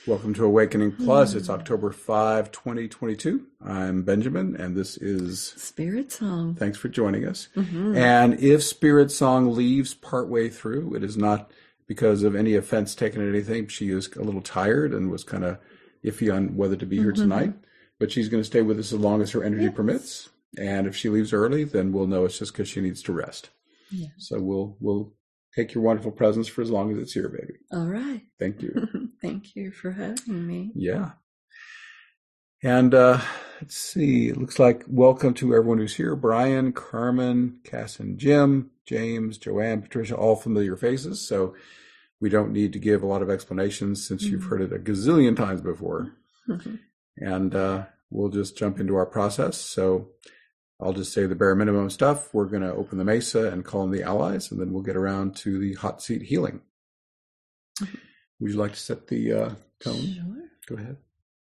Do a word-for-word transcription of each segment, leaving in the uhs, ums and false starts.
Welcome to Awakening Plus. It's October fifth, twenty twenty-two. I'm Benjamin, and this is Spirit Song. Thanks for joining us. Mm-hmm. And if Spirit Song leaves partway through, it is not because of any offense taken at anything. She is a little tired and was kind of iffy on whether to be here Mm-hmm. tonight, but she's going to stay with us as long as her energy Yes. permits. And if she leaves early, then we'll know it's just because she needs to rest. Yeah. So we'll we'll take your wonderful presence for as long as it's here, baby. All right. Thank you. Thank you for having me. Yeah. And uh, let's see, it looks like welcome to everyone who's here. Brian, Carmen, Cass and Jim, James, Joanne, Patricia, all familiar faces. So we don't need to give a lot of explanations since you've heard it a gazillion times before. And uh, we'll just jump into our process. So I'll just say the bare minimum stuff. We're going to open the mesa and call in the allies, and then we'll get around to the hot seat healing. Would you like to set the uh, tone? Sure. Go ahead.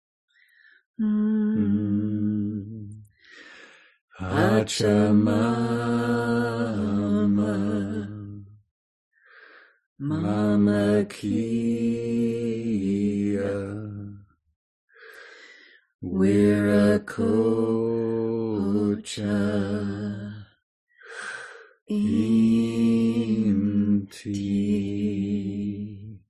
Mm. Pachamama, Mama Kia, Wiracocha, Inti,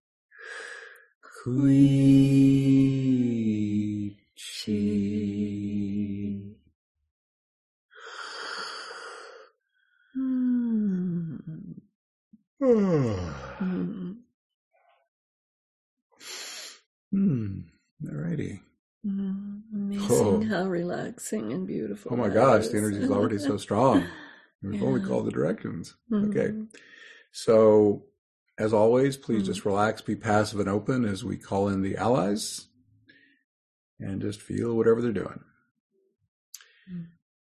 Kuichi. Mm. Hmm. All righty. Mm. Amazing Oh. how relaxing and beautiful. Oh my that gosh, is. the energy is already so strong. We've only Yeah. called the directions. Mhm. Okay. So, as always, please Mm. just relax, be passive and open as we call in the allies, and just feel whatever they're doing. Mm.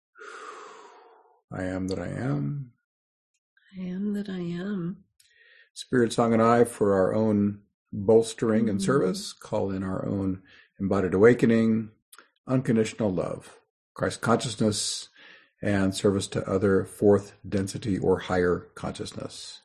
I am that I am. I am that I am. Spirit Song and I, for our own bolstering and Mhm. service, call in our own embodied awakening, unconditional love, Christ consciousness, and service to other fourth density or higher consciousness.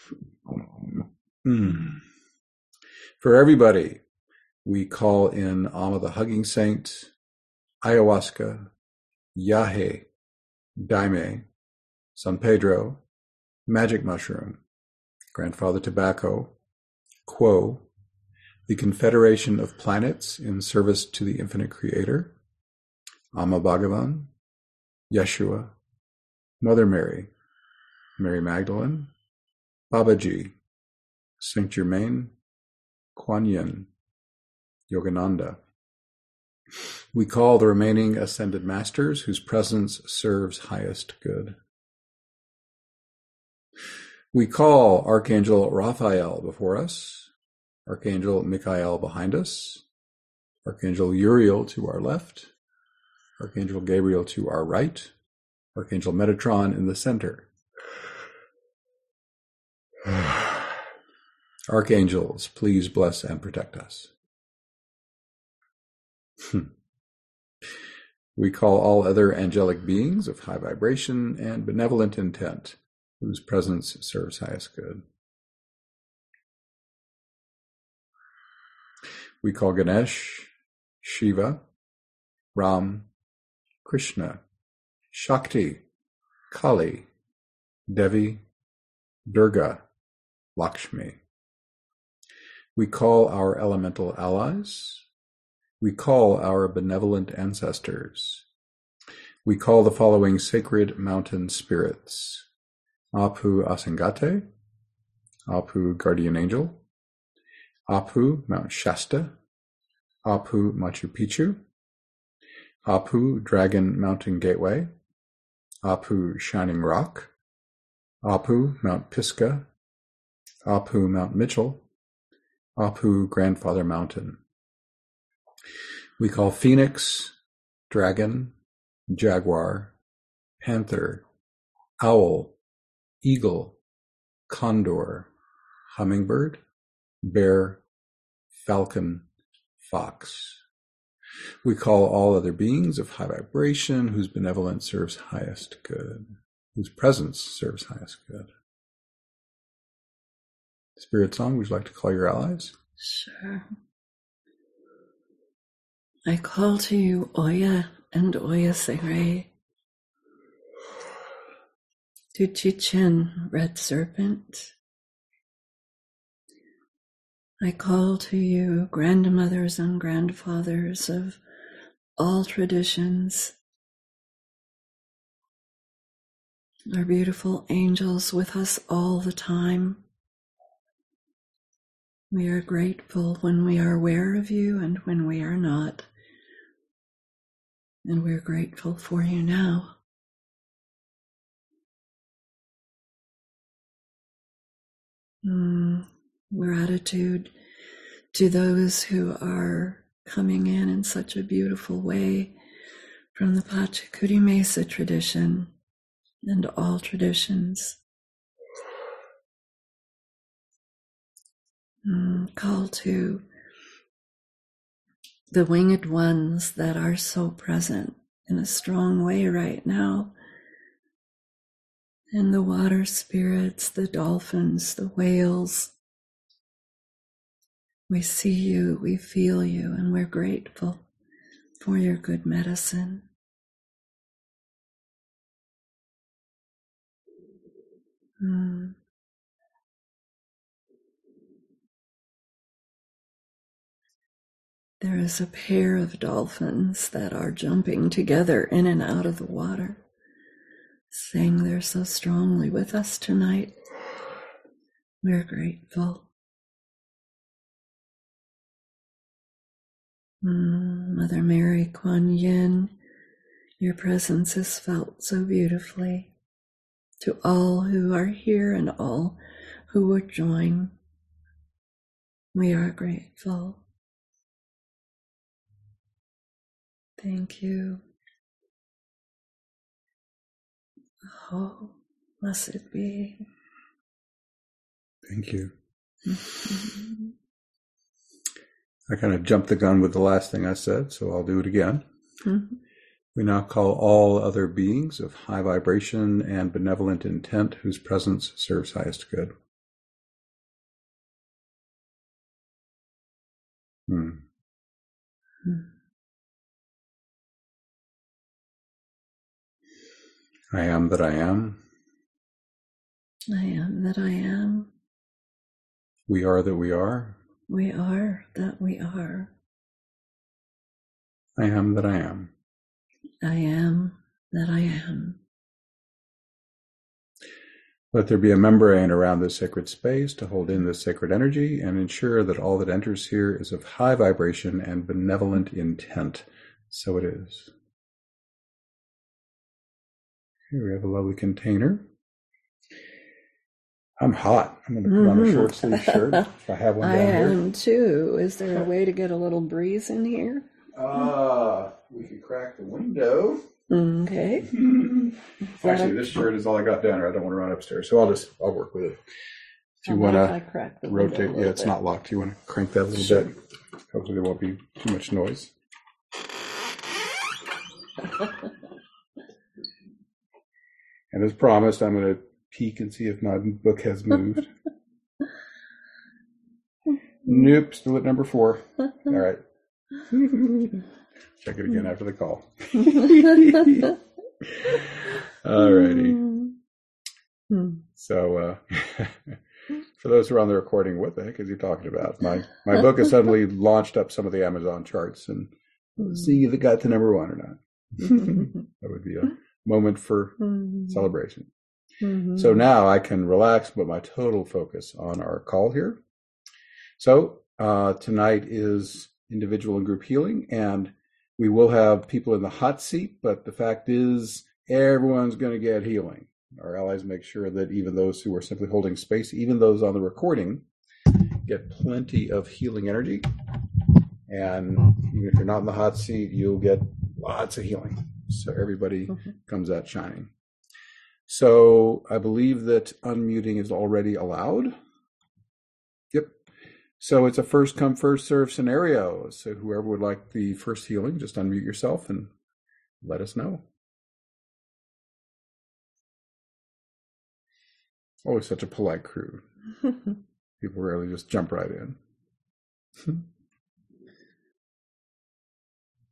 Mm. For everybody, we call in Amma the Hugging Saint, Ayahuasca, Yahe, Daime, San Pedro, Magic Mushroom, Grandfather Tobacco, Quo, the Confederation of Planets in service to the Infinite Creator, Amma Bhagavan, Yeshua, Mother Mary, Mary Magdalene, Babaji, Saint Germain, Kuan Yin, Yogananda. We call the remaining ascended masters whose presence serves highest good. We call Archangel Raphael before us, Archangel Michael behind us, Archangel Uriel to our left, Archangel Gabriel to our right, Archangel Metatron in the center. Archangels, please bless and protect us. We call all other angelic beings of high vibration and benevolent intent, whose presence serves highest good. We call Ganesh, Shiva, Ram, Krishna, Shakti, Kali, Devi, Durga, Lakshmi. We call our elemental allies. We call our benevolent ancestors. We call the following sacred mountain spirits: Apu Asangate, Apu Guardian Angel, Apu Mount Shasta, Apu Machu Picchu, Apu Dragon Mountain Gateway, Apu Shining Rock, Apu Mount Pisgah, Apu Mount Mitchell, Apu Grandfather Mountain. We call Phoenix, Dragon, Jaguar, Panther, Owl, Eagle, Condor, Hummingbird, Bear, Falcon, Fox. We call all other beings of high vibration whose benevolence serves highest good, whose presence serves highest good. Spirit Song, would you like to call your allies? Sure. I call to you, Oya and Oya Segre. To Chichen, Red Serpent. I call to you, grandmothers and grandfathers of all traditions, our beautiful angels with us all the time. We are grateful when we are aware of you and when we are not. And we're grateful for you now. Mm, gratitude to those who are coming in in such a beautiful way from the Pachacuti Mesa tradition and all traditions. Mm, call to the winged ones that are so present in a strong way right now. And the water spirits, the dolphins, the whales. We see you, we feel you, and we're grateful for your good medicine. Mm. There is a pair of dolphins that are jumping together in and out of the water, saying they're so strongly with us tonight. We're grateful. Mm, Mother Mary, Kuan Yin, your presence is felt so beautifully. To all who are here and all who will join, we are grateful. Thank you. Oh, blessed be. Thank you. I kind of jumped the gun with the last thing I said, so I'll do it again. Mm-hmm. We now call all other beings of high vibration and benevolent intent whose presence serves highest good. Hmm. I am that I am. I am that I am. We are that we are. We are that we are. I am that I am. I am that I am. Let there be a membrane around this sacred space to hold in this sacred energy and ensure that all that enters here is of high vibration and benevolent intent. So it is. Here we have a lovely container. I'm hot. I'm going to put mm-hmm. on a short sleeve shirt if I have one down I here. I am too. Is there a way to get a little breeze in here? Uh, we could crack the window. Okay. Actually, this shirt is all I got down here. I don't want to run upstairs, so I'll just I'll work with it. If you want to rotate, yeah, it's bit. Not locked. You want to crank that a little sure. bit. Hopefully, there won't be too much noise. And as promised, I'm going to peek and see if my book has moved. Nope, still at number four. All right. Check it again after the call. All righty. So, uh, for those who are on the recording, what the heck is he talking about? My my book has suddenly launched up some of the Amazon charts, and we'll see if it got to number one or not. That would be a moment for celebration. Mm-hmm. So now I can relax, put my total focus on our call here. So uh, tonight is individual and group healing, and we will have people in the hot seat, but the fact is everyone's going to get healing. Our allies make sure that even those who are simply holding space, even those on the recording, get plenty of healing energy. And even if you're not in the hot seat, you'll get lots of healing. So everybody mm-hmm. comes out shining. So I believe that unmuting is already allowed. Yep. So it's a first come, first serve scenario. So whoever would like the first healing, just unmute yourself and let us know. Always such a polite crew. People rarely just jump right in.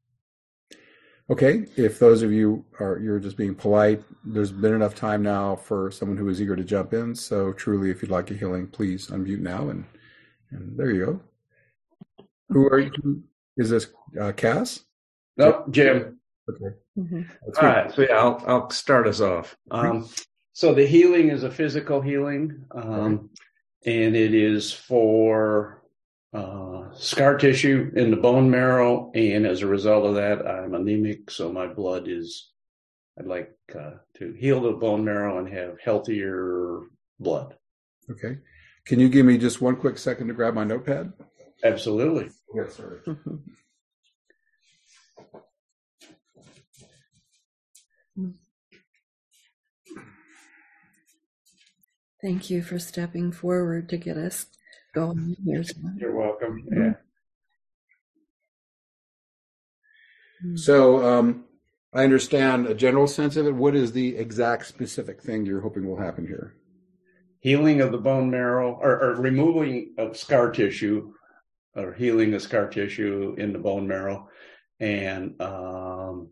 Okay, if those of you are you're just being polite, there's been enough time now for someone who is eager to jump in. So truly, if you'd like a healing, please unmute now, and and there you go. Who are you? Is this uh, Cass? Nope, Jim. Okay. Mhm. All right, so yeah, I'll I'll start us off. Um, so the healing is a physical healing, um, and it is for uh, scar tissue in the bone marrow, and as a result of that, I'm anemic, so my blood is. I'd like uh, to heal the bone marrow and have healthier blood. Okay. Can you give me just one quick second to grab my notepad? Absolutely. Yes, sir. Mhm. Thank you for stepping forward to get us going here. You're welcome. Yeah. So um, I understand a general sense of it. What is the exact specific thing you're hoping will happen here? Healing of the bone marrow, or, or removing of scar tissue, or healing of scar tissue in the bone marrow. And um,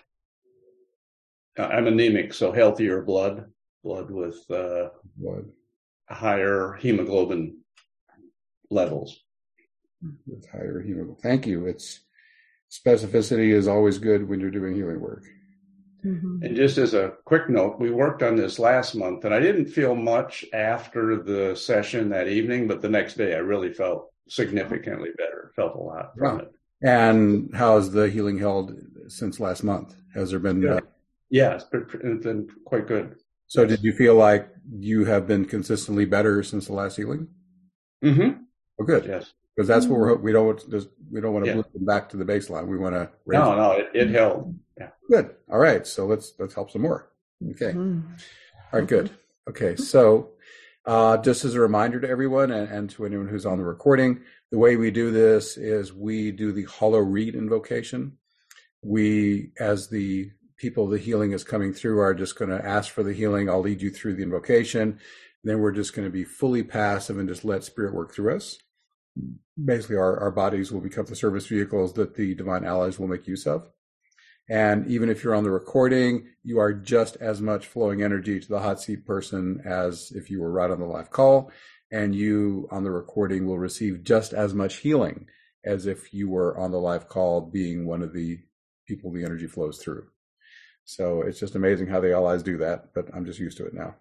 I'm anemic, so healthier blood, blood with uh, Blood. higher hemoglobin levels. With higher hemoglobin. Thank you. It's specificity is always good when you're doing healing work. Mhm. And just as a quick note, we worked on this last month, and I didn't feel much after the session that evening, but the next day I really felt significantly better, felt a lot from Wow. it. And how's the healing held since last month? Has there been? Uh, Yeah, it's been, it's been quite good. so Yes. did you feel like you have been consistently better since the last healing? Mm-hmm. Oh, good. Yes. Because that's what we're we don't just we don't want to Yeah. move them back to the baseline. We want to raise No, them. no, it, it held. Yeah. Good. All right. So let's let's help some more. Okay. Mhm. All right. Good. Okay. So uh, just as a reminder to everyone and, and to anyone who's on the recording, the way we do this is we do the hollow reed invocation. We, as the people the healing is coming through, are just going to ask for the healing. I'll lead you through the invocation. Then we're just going to be fully passive and just let spirit work through us. Basically, our, our bodies will become the service vehicles that the divine allies will make use of. And even if you're on the recording, you are just as much flowing energy to the hot seat person as if you were right on the live call. And you on the recording will receive just as much healing as if you were on the live call being one of the people the energy flows through. So it's just amazing how the allies do that, but I'm just used to it now.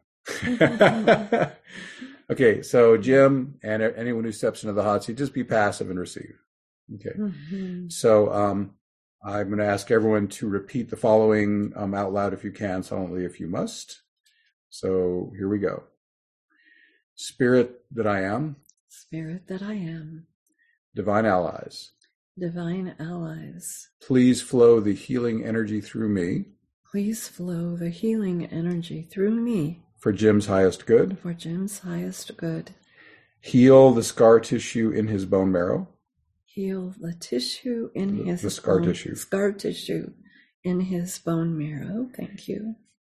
Okay, so Jim and anyone who steps into the hot seat, just be passive and receive. Okay, Mhm. so um, I'm going to ask everyone to repeat the following um, out loud if you can, silently if you must. So here we go. Spirit that I am, Spirit that I am, divine allies, divine allies, please flow the healing energy through me please flow the healing energy through me for Jim's highest good. for Jim's highest good. Heal the scar tissue in his bone marrow. Heal the tissue in The- his the scar bone, tissue. scar tissue in his bone marrow. Thank you.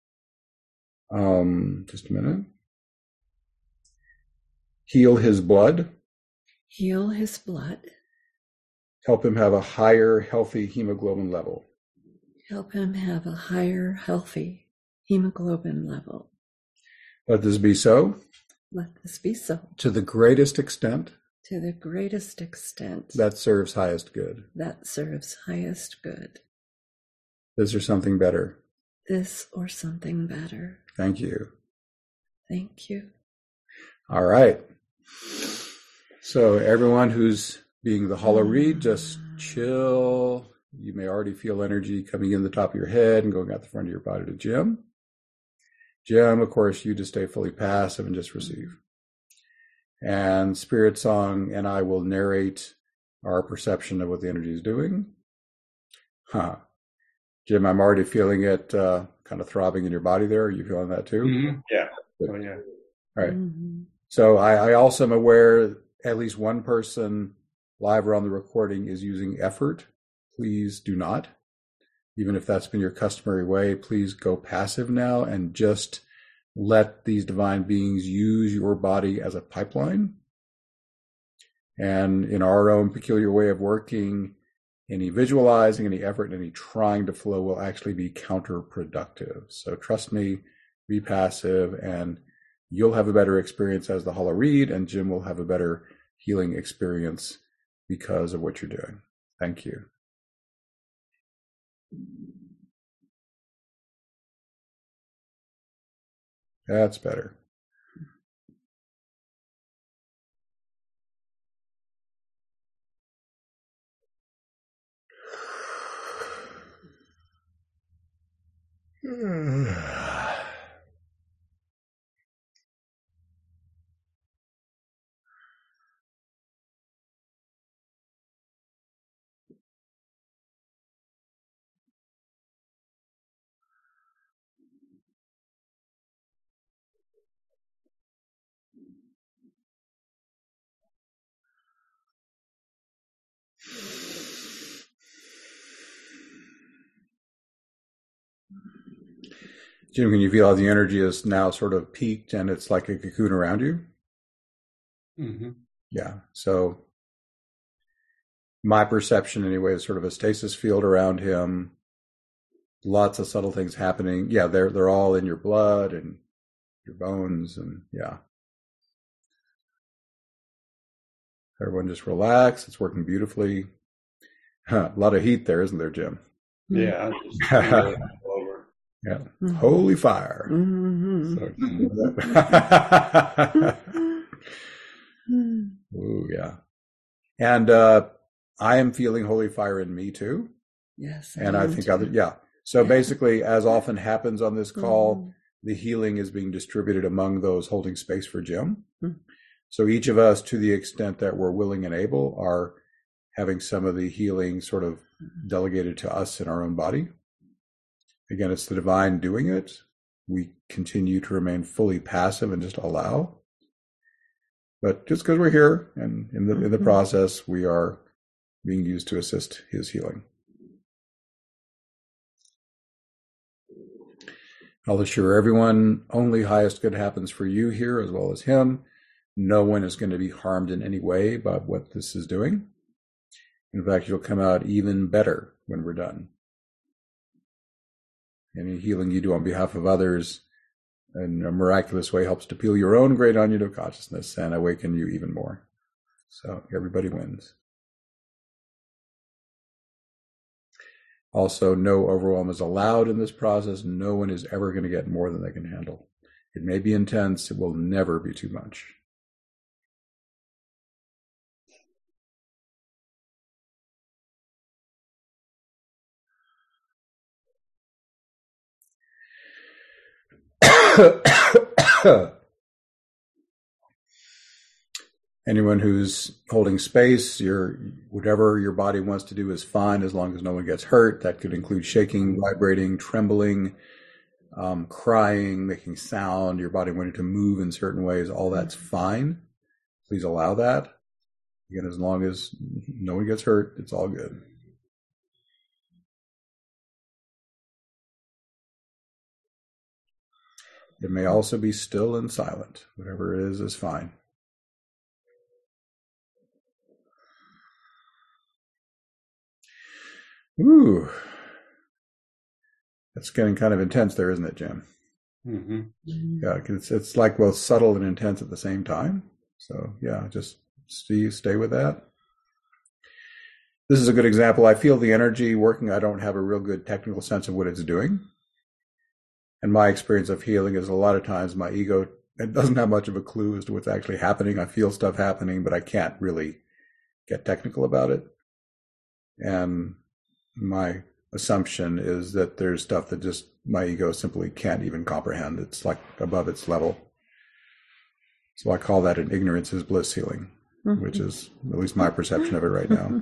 Um, just a minute. Heal his blood. Heal his blood. Help him have a higher, healthy hemoglobin level. Help him have a higher, healthy hemoglobin level. Let this be so Let this be so to the greatest extent to the greatest extent that serves highest good. that serves highest good. Is there something better? This or something better. Thank you. Thank you. All right. So everyone who's being the hollow reed, just chill. You may already feel energy coming in the top of your head and going out the front of your body to Jim. Jim, of course, you just stay fully passive and just receive. And Spirit Song and I will narrate our perception of what the energy is doing. Huh. Jim, I'm already feeling it uh, kind of throbbing in your body there. Are you feeling that too? Mm-hmm. Yeah. Good. Oh, yeah. All right. Mm-hmm. So I, I also am aware at least one person live or on the recording is using effort. Please do not. Even if that's been your customary way, please go passive now and just let these divine beings use your body as a pipeline. And in our own peculiar way of working, any visualizing, any effort, any trying to flow will actually be counterproductive. So trust me, be passive, and you'll have a better experience as the hollow reed, and Jim will have a better healing experience because of what you're doing. Thank you. That's better. Jim, can you feel how the energy is now sort of peaked and it's like a cocoon around you? Mm-hmm. Yeah. So my perception anyway is sort of a stasis field around him. Lots of subtle things happening. Yeah, they're they're all in your blood and your bones, and yeah. Everyone just relax. It's working beautifully. Huh, a lot of heat there, isn't there, Jim? Yeah. Just over. Yeah. Mm-hmm. Holy fire. Mm-hmm. So, ooh, yeah. And uh, I am feeling holy fire in me too. Yes. And I, I think too. other, yeah. So yeah. Basically, as often happens on this call, mm-hmm. the healing is being distributed among those holding space for Jim. Mm-hmm. So each of us, to the extent that we're willing and able, are having some of the healing sort of delegated to us in our own body. Again, it's the divine doing it. We continue to remain fully passive and just allow. But just because we're here and in the, in the process, we are being used to assist his healing. I'll assure everyone, only highest good happens for you here as well as him. No one is going to be harmed in any way by what this is doing. In fact, you'll come out even better when we're done. Any healing you do on behalf of others in a miraculous way helps to peel your own great onion of consciousness and awaken you even more. So everybody wins. Also, no overwhelm is allowed in this process. No one is ever going to get more than they can handle. It may be intense. It will never be too much. Anyone who's holding space, your whatever your body wants to do is fine as long as no one gets hurt. That could include shaking, vibrating, trembling, um, crying, making sound, your body wanting to move in certain ways. All that's fine. Please allow that. Again, as long as no one gets hurt, it's all good. It may also be still and silent. Whatever it is, is fine. Ooh. That's getting kind of intense there, isn't it, Jim? Mm-hmm. Yeah, it's, it's like both subtle and intense at the same time. So, yeah, just stay, stay with that. This is a good example. I feel the energy working. I don't have a real good technical sense of what it's doing. And my experience of healing is a lot of times my ego, it doesn't have much of a clue as to what's actually happening. I feel stuff happening, but I can't really get technical about it. And my assumption is that there's stuff that just my ego simply can't even comprehend. It's like above its level. So I call that an ignorance is bliss healing, mm-hmm. which is at least my perception of it right now.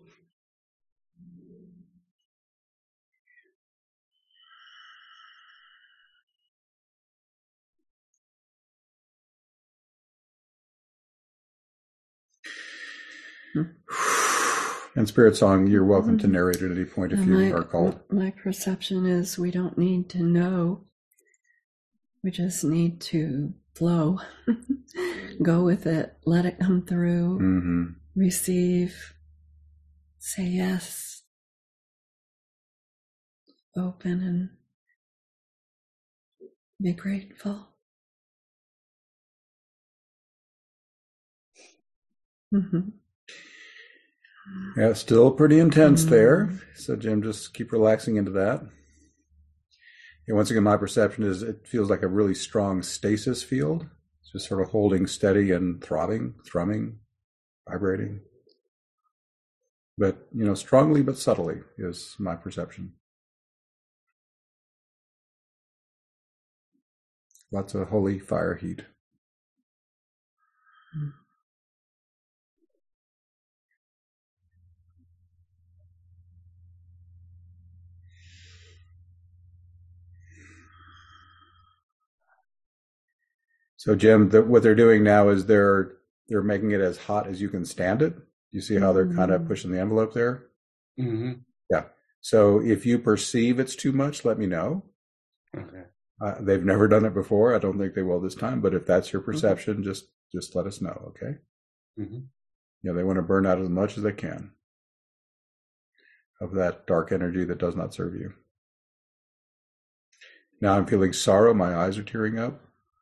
And Spirit Song, you're welcome to narrate at any point if and you my, are called. My perception is we don't need to know. We just need to flow. Go with it. Let it come through. Mm-hmm. Receive. Say yes. open and be grateful. Mm-hmm. Yeah, still pretty intense mm-hmm. there. So Jim, just keep relaxing into that. And once again, my perception is it feels like a really strong stasis field. It's just sort of holding steady and throbbing, thrumming, vibrating. But, you know, strongly but subtly is my perception. Lots of holy fire heat. Mm. So, Jim, the, what they're doing now is they're they're making it as hot as you can stand it. You see how they're mm-hmm. kind of pushing the envelope there? Mm-hmm. Yeah. So if you perceive it's too much, let me know. Okay. Uh, they've never done it before. I don't think they will this time. But if that's your perception, mm-hmm. just just let us know, okay? Mm-hmm. Yeah, they want to burn out as much as they can of that dark energy that does not serve you. Now I'm feeling sorrow. My eyes are tearing up.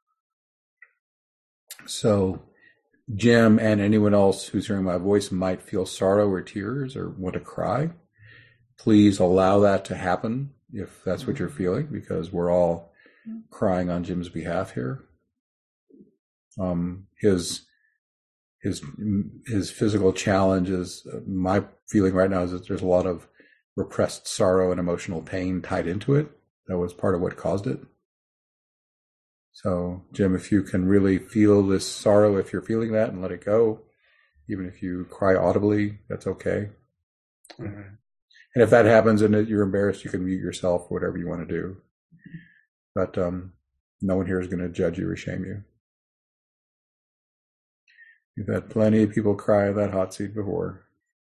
So Jim and anyone else who's hearing my voice might feel sorrow or tears or want to cry. Please allow that to happen if that's what you're feeling, because we're all crying on Jim's behalf here. Um, his his his physical challenges, my feeling right now is that there's a lot of repressed sorrow and emotional pain tied into it. That was part of what caused it. So, Jim, if you can really feel this sorrow, if you're feeling that, and let it go, even if you cry audibly, that's okay. Mm-hmm. And if that happens and you're embarrassed, you can mute yourself, whatever you want to do. But um, no one here is going to judge you or shame you. You've had plenty of people cry on that hot seat before.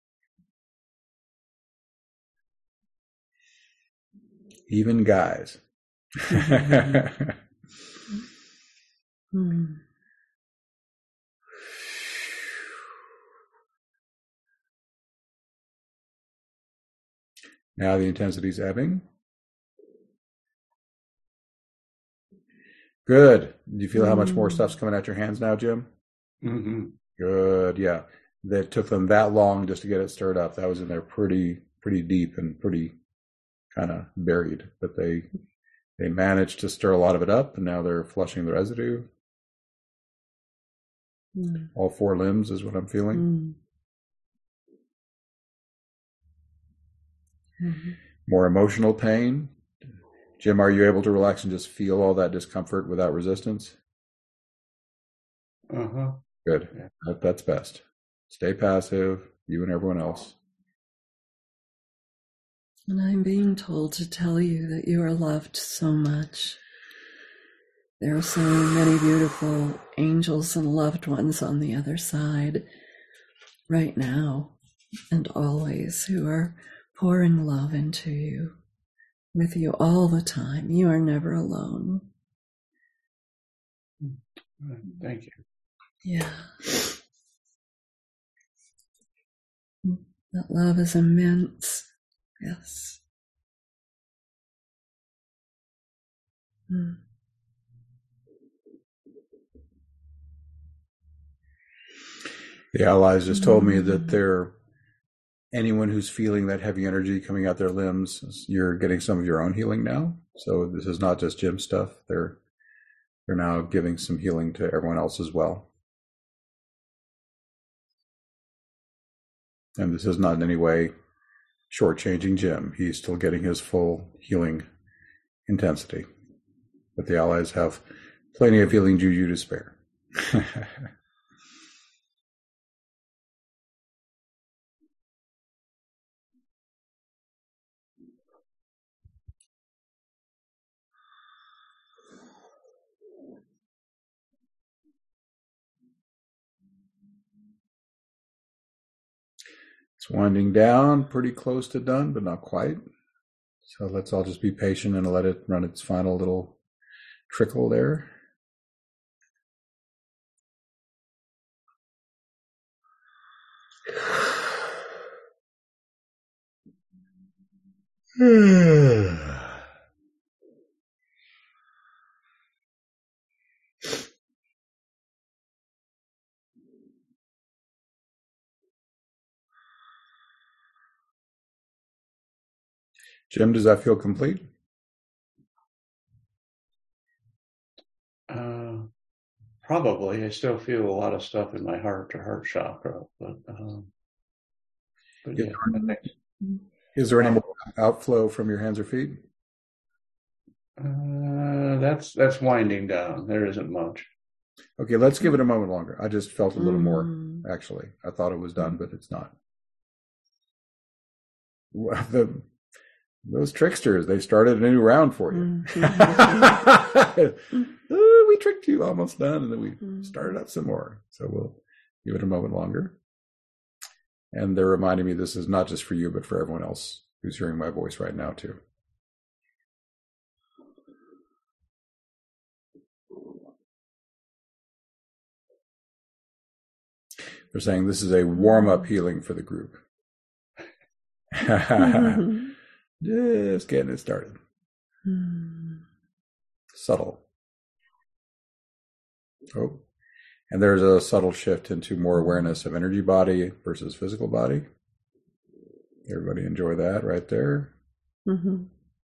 Even guys. Mm. Now the intensity's ebbing. Good. Do you feel mm. how much more stuff's coming out your hands now, Jim? Mm-hmm. Good. Yeah. That took them that long just to get it stirred up. That was in there pretty, pretty deep and pretty kind of buried. But they they managed to stir a lot of it up, and now they're flushing the residue. Mm. All four limbs is what I'm feeling. Mm. Mm-hmm. More emotional pain. Jim, are you able to relax and just feel all that discomfort without resistance? Uh-huh. Good. Yeah. That, that's best. Stay passive, you and everyone else. And I'm being told to tell you that you are loved so much. There are so many beautiful angels and loved ones on the other side right now and always who are pouring love into you, with you all the time. You are never alone. Thank you. Yeah. That love is immense. Yes. Mm. The allies just told me that they're anyone who's feeling that heavy energy coming out their limbs, you're getting some of your own healing now. So this is not just Jim stuff. They're they're now giving some healing to everyone else as well. And this is not in any way shortchanging Jim. He's still getting his full healing intensity. But the allies have plenty of healing juju to spare. It's winding down, pretty close to done, but not quite. So let's all just be patient and let it run its final little trickle there. Jim, does that feel complete? Uh, probably. I still feel a lot of stuff in my heart to heart chakra, but, um, but yeah. I think, is there any more outflow from your hands or feet? Uh, that's that's winding down. There isn't much. Okay, let's give it a moment longer. I just felt a little more, actually. I thought it was done, but it's not. The, those tricksters, they started a new round for you. Oh, we tricked you, almost done, and then we started up some more. So we'll give it a moment longer. And they're reminding me this is not just for you, but for everyone else who's hearing my voice right now, too. They're saying this is a warm-up healing for the group. Just getting it started. Subtle. Oh, and there's a subtle shift into more awareness of energy body versus physical body. Everybody enjoy that right there. Mm-hmm.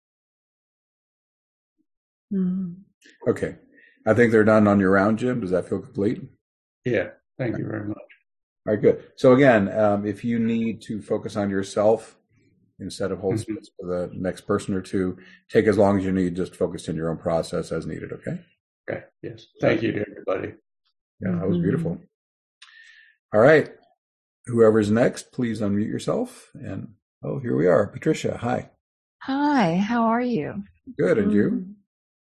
Mm-hmm. Okay. I think they're done on your round, Jim. Does that feel complete? Yeah. Thank you very much. All right, good. So again, um, if you need to focus on yourself instead of hold mm-hmm. space for the next person or two, take as long as you need, just focus in your own process as needed, okay? Okay, yes. Thank you to everybody. Yeah, that was beautiful. All right. Whoever's next, please unmute yourself. And, oh, here we are. Patricia, hi. Hi, how are you? Good, and you?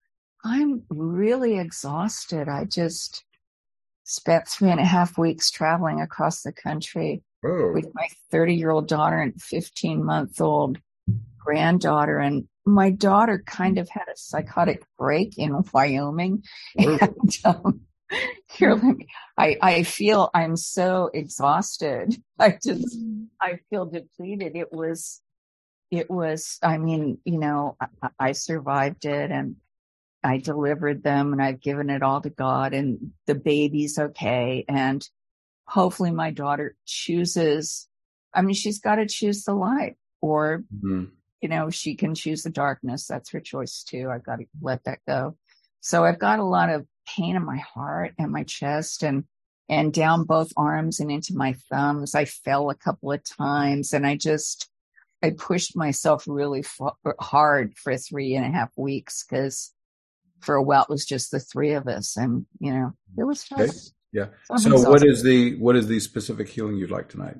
I'm really exhausted. I just spent three and a half weeks traveling across the country Whoa. with my thirty-year-old daughter and fifteen-month-old granddaughter. And my daughter kind of had a psychotic break in Wyoming. Whoa. And um, here, let me, I, I feel I'm so exhausted. I just, I feel depleted. It was, it was, I mean, you know, I, I survived it and I delivered them and I've given it all to God and the baby's okay. And hopefully my daughter chooses, I mean, she's got to choose the light or, mm-hmm. you know, she can choose the darkness. That's her choice too. I've got to let that go. So I've got a lot of pain in my heart and my chest and, and down both arms and into my thumbs. I fell a couple of times and I just, I pushed myself really f- hard for three and a half weeks because for a while it was just the three of us and, you know, it was tough. Okay. Yeah. So, so exhausted. what is the, what is the specific healing you'd like tonight?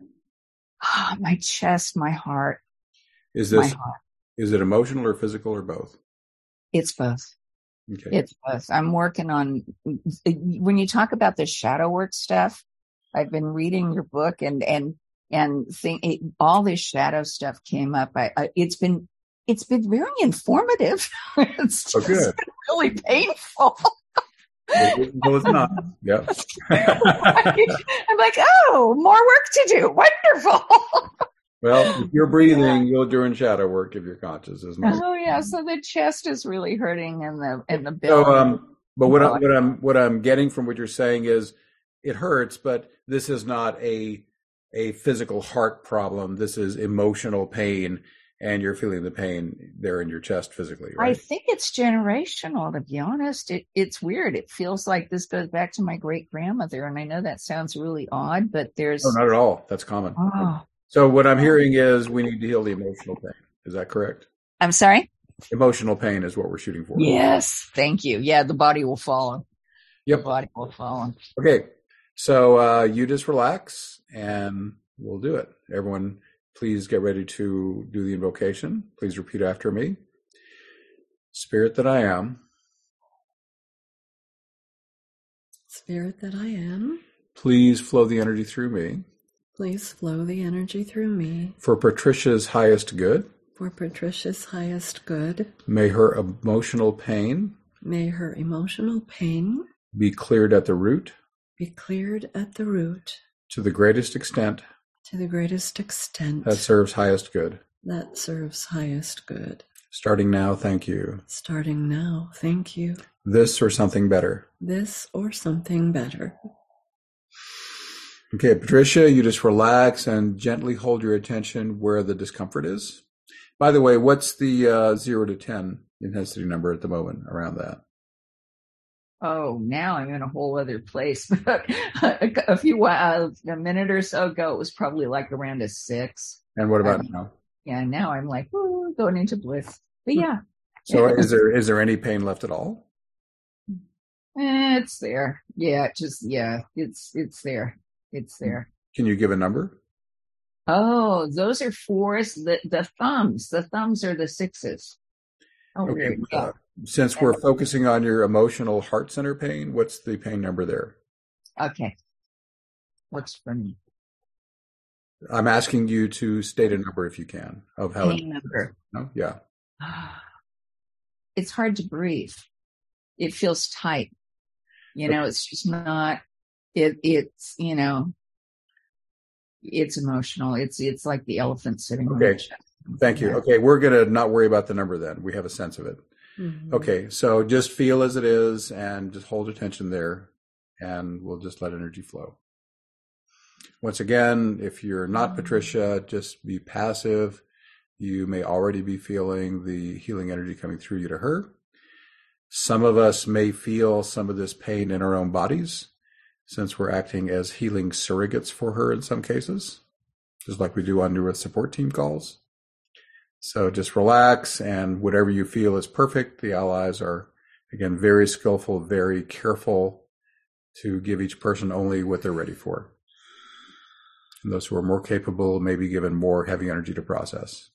My chest, my heart. Is this, is it emotional or physical or both? It's both. Okay. It's both. I'm working on, when you talk about the shadow work stuff, I've been reading your book and, and, and think it, all this shadow stuff came up. I, I, it's been, it's been very informative. It's just oh, good. been really painful. Well, it's not. Yeah. I'm like, oh, more work to do. Wonderful. Well, if you're breathing, you'll do in shadow work if you're conscious, isn't it? Oh yeah. So the chest is really hurting and the and the belly. So, um, but what, I, what I'm what I'm getting from what you're saying is it hurts, but this is not a a physical heart problem. This is emotional pain, and you're feeling the pain there in your chest physically, right? I think it's generational, to be honest. It, it's weird. It feels like this goes back to my great grandmother, and I know that sounds really odd, but there's no, not at all. That's common. Oh. So what I'm hearing is we need to heal the emotional pain. Is that correct? I'm sorry? Emotional pain is what we're shooting for. Yes. Thank you. Yeah, the body will follow. Yep. The body will follow. Okay. So uh, you just relax and we'll do it. Everyone, please get ready to do the invocation. Please repeat after me. Spirit that I am. Spirit that I am. Please flow the energy through me. Please flow the energy through me. For Patricia's highest good. For Patricia's highest good. May her emotional pain. May her emotional pain. Be cleared at the root. Be cleared at the root. To the greatest extent. To the greatest extent. That serves highest good. that serves highest good. Starting now, thank you. Starting now, thank you. This or something better. This or something better. Okay, Patricia, you just relax and gently hold your attention where the discomfort is. By the way, what's the uh, zero to ten intensity number at the moment around that? Oh, now I'm in a whole other place. a few uh, a minute or so ago, it was probably like around a six. And what about um, now? Yeah, now I'm like, ooh, going into bliss. But yeah. So is there is there any pain left at all? Eh, it's there. Yeah, just yeah, it's it's there. It's there. Can you give a number? Oh, those are fours. The the thumbs. The thumbs are the sixes. Oh, Okay. weird. Yeah. Uh, since we're focusing on your emotional heart center pain, what's the pain number there? Okay. What's for me? I'm asking you to state a number if you can of how Pain number. No? Yeah. It's hard to breathe. It feels tight. You know, it's just not. It it's you know. It's emotional. It's it's like the elephant sitting on the Okay. chest. Thank you. Okay, we're going to not worry about the number then. We have a sense of it. Mm-hmm. Okay, so just feel as it is and just hold attention there, and we'll just let energy flow. Once again, if you're not Patricia, just be passive. You may already be feeling the healing energy coming through you to her. Some of us may feel some of this pain in our own bodies, since we're acting as healing surrogates for her in some cases, just like we do on New Earth support team calls. So just relax, and whatever you feel is perfect. The allies are, again, very skillful, very careful to give each person only what they're ready for. And those who are more capable may be given more heavy energy to process.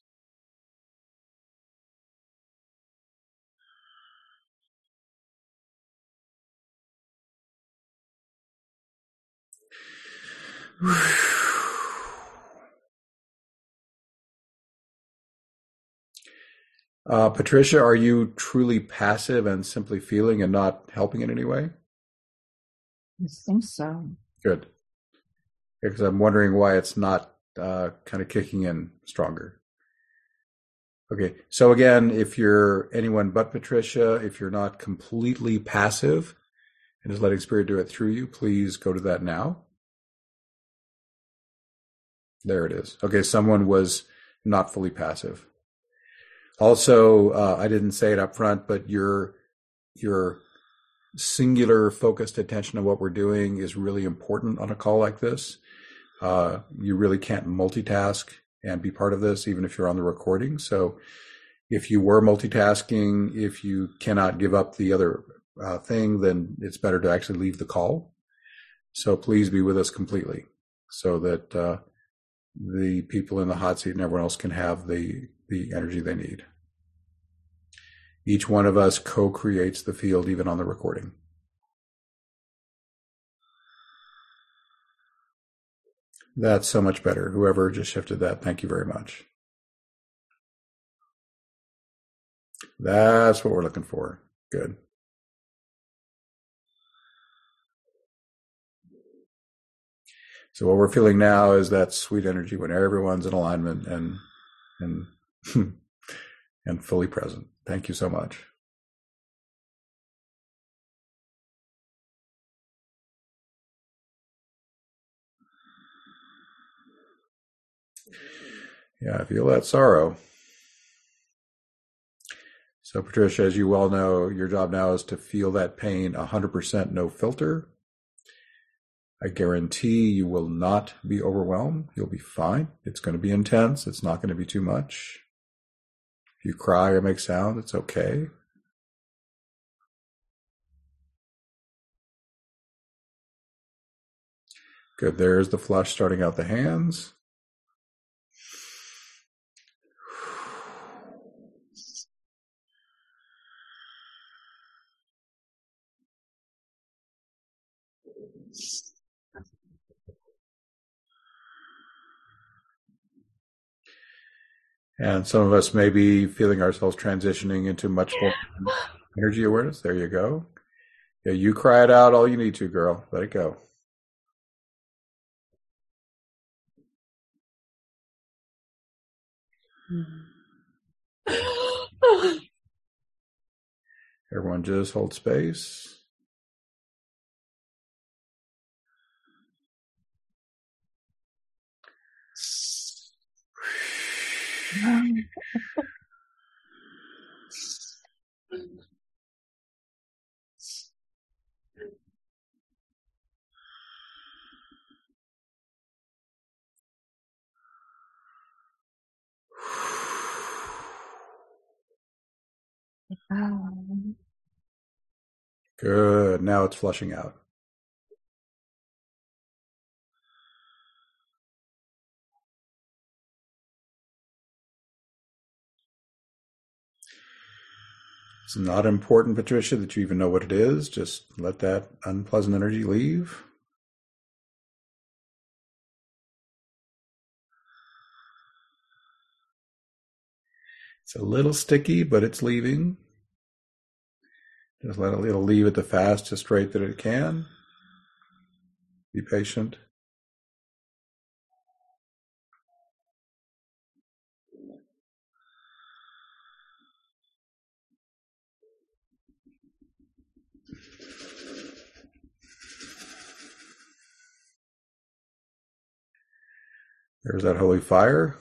Uh, Patricia, are you truly passive and simply feeling and not helping in any way? I think so. Good. Because I'm wondering why it's not uh, kind of kicking in stronger. Okay, so again, if you're anyone but Patricia, if you're not completely passive and just letting Spirit do it through you, please go to that now. There it is. Okay, someone was not fully passive. Also, uh, I didn't say it up front, but your your singular focused attention on what we're doing is really important on a call like this. Uh, you really can't multitask and be part of this, even if you're on the recording. So if you were multitasking, if you cannot give up the other uh, thing, then it's better to actually leave the call. So please be with us completely so that uh, the people in the hot seat and everyone else can have the, the energy they need. Each one of us co-creates the field, even on the recording. That's so much better. Whoever just shifted that, thank you very much. That's what we're looking for. Good. So what we're feeling now is that sweet energy when everyone's in alignment and and and fully present. Thank you so much. Yeah, I feel that sorrow. So Patricia, as you well know, your job now is to feel that pain one hundred percent no filter. I guarantee you will not be overwhelmed. You'll be fine. It's going to be intense. It's not going to be too much. If you cry or make sound, it's okay. Good. There's the flush starting out the hands. And some of us may be feeling ourselves transitioning into much more energy awareness. There you go. Yeah, you cry it out all you need to, girl. Let it go. Everyone just hold space. Good. Now it's flushing out. It's not important, Patricia, that you even know what it is. Just let that unpleasant energy leave. It's a little sticky, but it's leaving. Just let it, it'll leave at the fastest rate that it can. Be patient. There's that holy fire.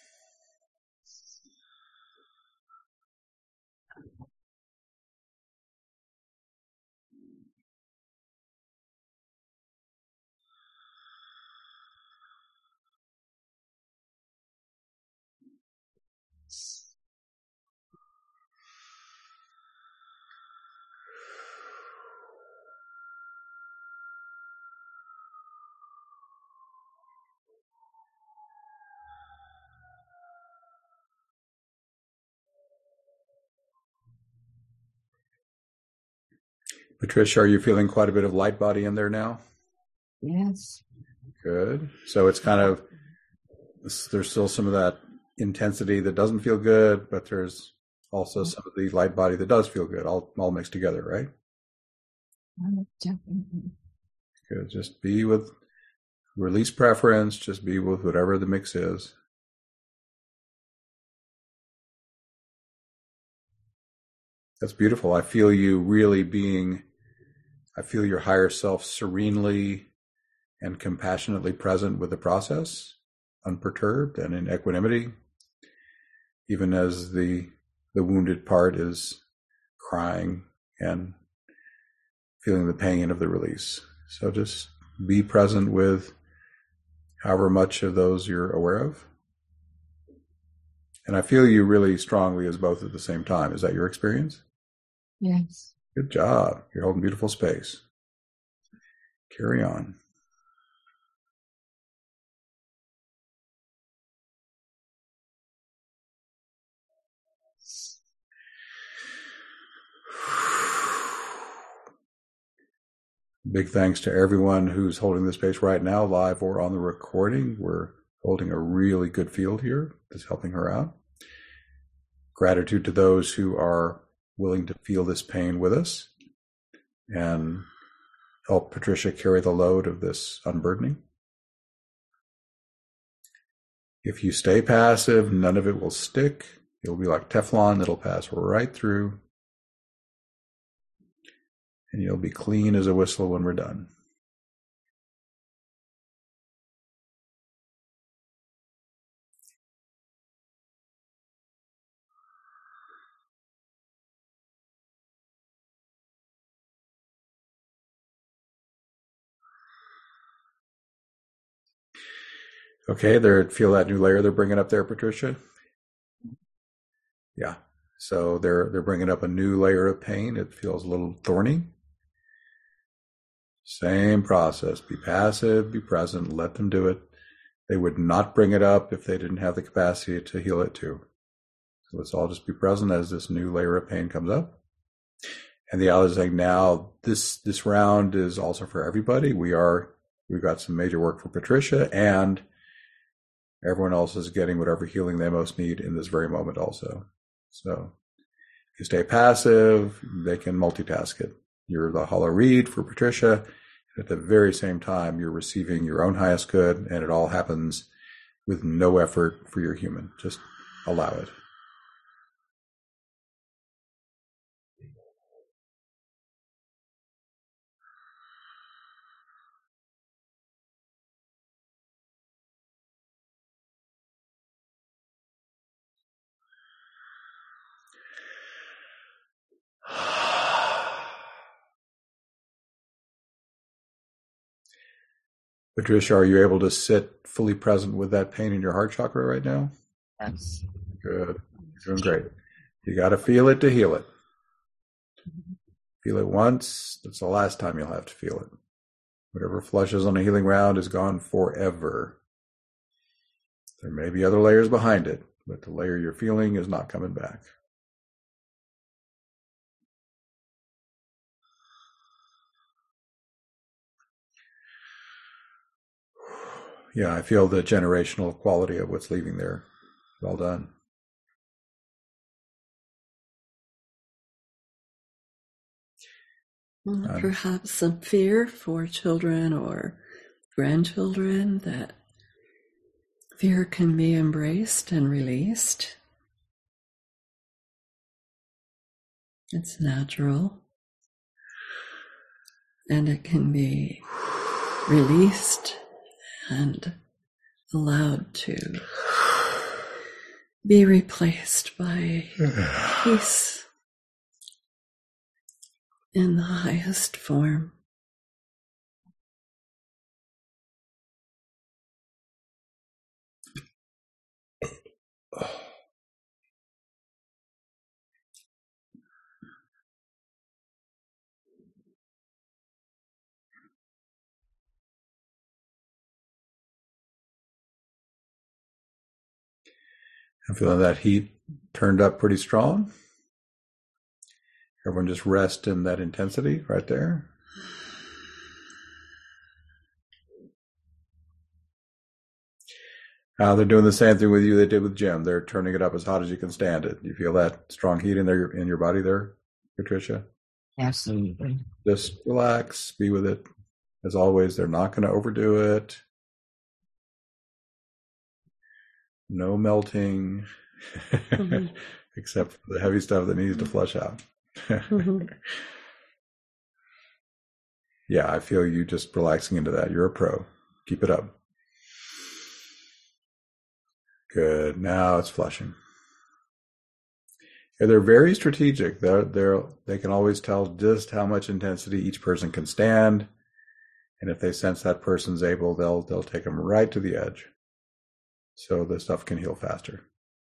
Patricia, are you feeling quite a bit of light body in there now? Yes. Good. So it's kind of, there's still some of that intensity that doesn't feel good, but there's also some of the light body that does feel good, all, all mixed together, right? Definitely. Good. Just be with, release preference, just be with whatever the mix is. That's beautiful. I feel you really being, I feel your higher self serenely and compassionately present with the process, unperturbed and in equanimity, even as the the wounded part is crying and feeling the pain of the release. So just be present with however much of those you're aware of. And I feel you really strongly as both at the same time. Is that your experience? Yes. Good job. You're holding beautiful space. Carry on. Big thanks to everyone who's holding the space right now, live or on the recording. We're holding a really good field here that's helping her out. Gratitude to those who are willing to feel this pain with us and help Patricia carry the load of this unburdening. If you stay passive, none of it will stick. It'll be like Teflon that'll pass right through. And you'll be clean as a whistle when we're done. Okay, there. Feel that new layer they're bringing up there, Patricia? Yeah. So they're they're bringing up a new layer of pain. It feels a little thorny. Same process. Be passive, be present, let them do it. They would not bring it up if they didn't have the capacity to heal it too. So let's all just be present as this new layer of pain comes up. And the other thing now, this this round is also for everybody. We are we've got some major work for Patricia, and everyone else is getting whatever healing they most need in this very moment also. So if you stay passive, they can multitask it. You're the hollow reed for Patricia. At the very same time, you're receiving your own highest good, and it all happens with no effort for your human. Just allow it. Patricia, are you able to sit fully present with that pain in your heart chakra right now? Yes. Good. You're doing great. You got to feel it to heal it. Feel it once. That's the last time you'll have to feel it. Whatever flushes on a healing round is gone forever. There may be other layers behind it, but the layer you're feeling is not coming back. Yeah, I feel the generational quality of what's leaving there. Well done. Well, perhaps some fear for children or grandchildren, that fear can be embraced and released. It's natural. And it can be released and allowed to be replaced by peace in the highest form. I'm feeling that heat turned up pretty strong. Everyone just rest in that intensity right there. Uh, they're doing the same thing with you they did with Jim. They're turning it up as hot as you can stand it. You feel that strong heat in there in your body there, Patricia? Absolutely. Just relax, be with it. As always, they're not going to overdo it. No melting, mm-hmm. except for the heavy stuff that needs to flush out. mm-hmm. Yeah, I feel you just relaxing into that. You're a pro. Keep it up. Good. Now it's flushing. Yeah, they're very strategic. They're, they're, they can always tell just how much intensity each person can stand. And if they sense that person's able, they'll they'll take them right to the edge. So the stuff can heal faster.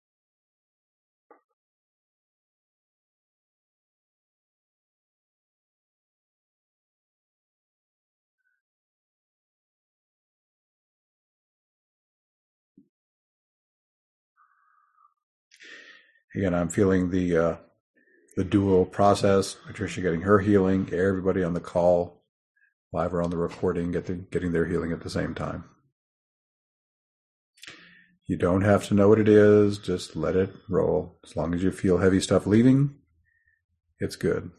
Again, I'm feeling the uh, the dual process. Patricia getting her healing, everybody on the call, live or on the recording, getting getting their healing at the same time. You don't have to know what it is. Just let it roll. As long as you feel heavy stuff leaving, it's good.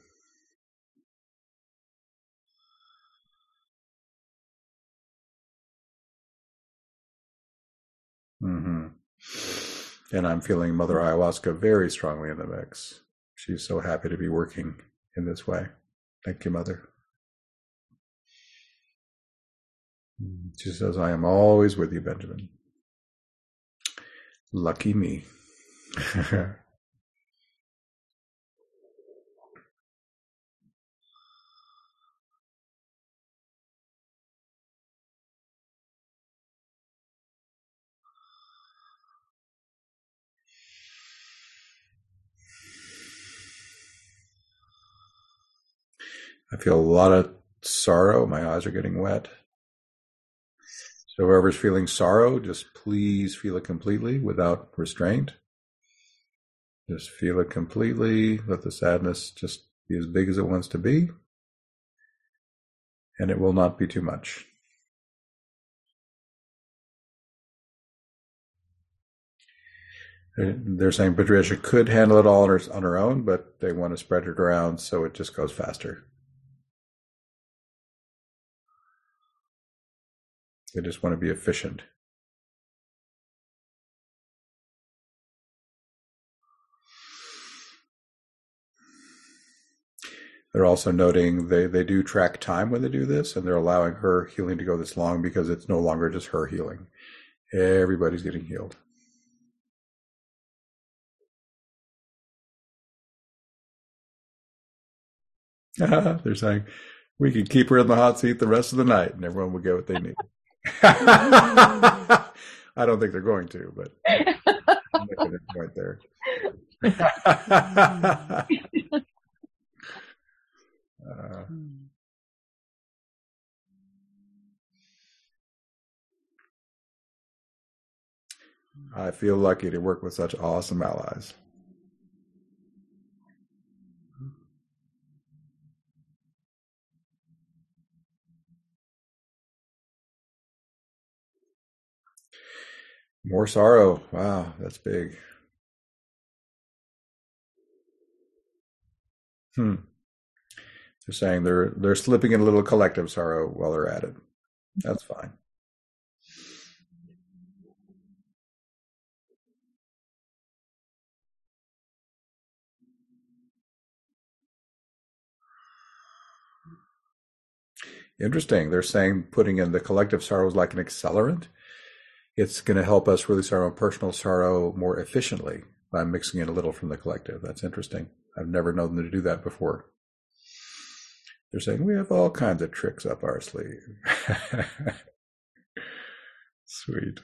Mm-hmm. And I'm feeling Mother Ayahuasca very strongly in the mix. She's so happy to be working in this way. Thank you, Mother. She says, I am always with you, Benjamin. Lucky me. I feel a lot of sorrow. My eyes are getting wet. So whoever's feeling sorrow, just please feel it completely without restraint. Just feel it completely. Let the sadness just be as big as it wants to be. And it will not be too much. They're saying Patricia could handle it all on her, on her own, but they want to spread it around so it just goes faster. They just want to be efficient. They're also noting they, they do track time when they do this, and they're allowing her healing to go this long because it's no longer just her healing. Everybody's getting healed. They're saying, we could keep her in the hot seat the rest of the night and everyone will get what they need. I don't think they're going to, but I'm making a point there. uh, I feel lucky to work with such awesome allies. More sorrow. Wow, that's big. Hmm. They're saying they're they're slipping in a little collective sorrow while they're at it. That's fine. Interesting. They're saying putting in the collective sorrow is like an accelerant. It's going to help us release our own personal sorrow more efficiently by mixing in a little from the collective. That's interesting. I've never known them to do that before. They're saying we have all kinds of tricks up our sleeve. Sweet.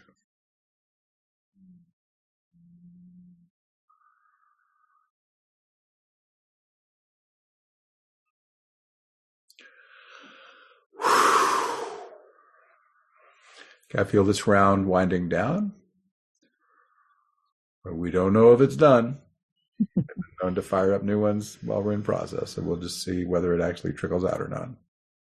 Can I feel this round winding down? But we don't know if it's done. We're going to fire up new ones while we're in process, and we'll just see whether it actually trickles out or not.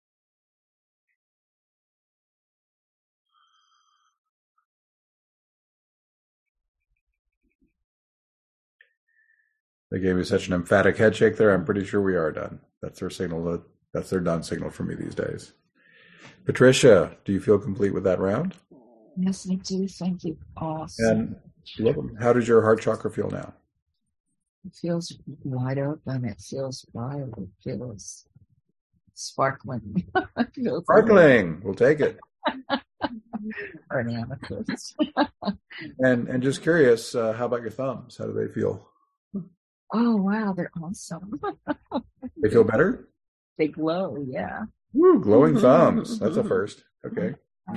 They gave me such an emphatic head shake there. I'm pretty sure we are done. That's their signal. That's their done signal for me these days. Patricia, do you feel complete with that round? Yes, I do. Thank you. Awesome. And how does your heart chakra feel now? It feels wide open. It feels wild. It feels sparkling. It feels sparkling. Like... We'll take it. Or an amethyst. and and just curious, uh, how about your thumbs? How do they feel? Oh wow, they're awesome. They feel better? They glow. Yeah. Woo, glowing thumbs. That's a first. Okay.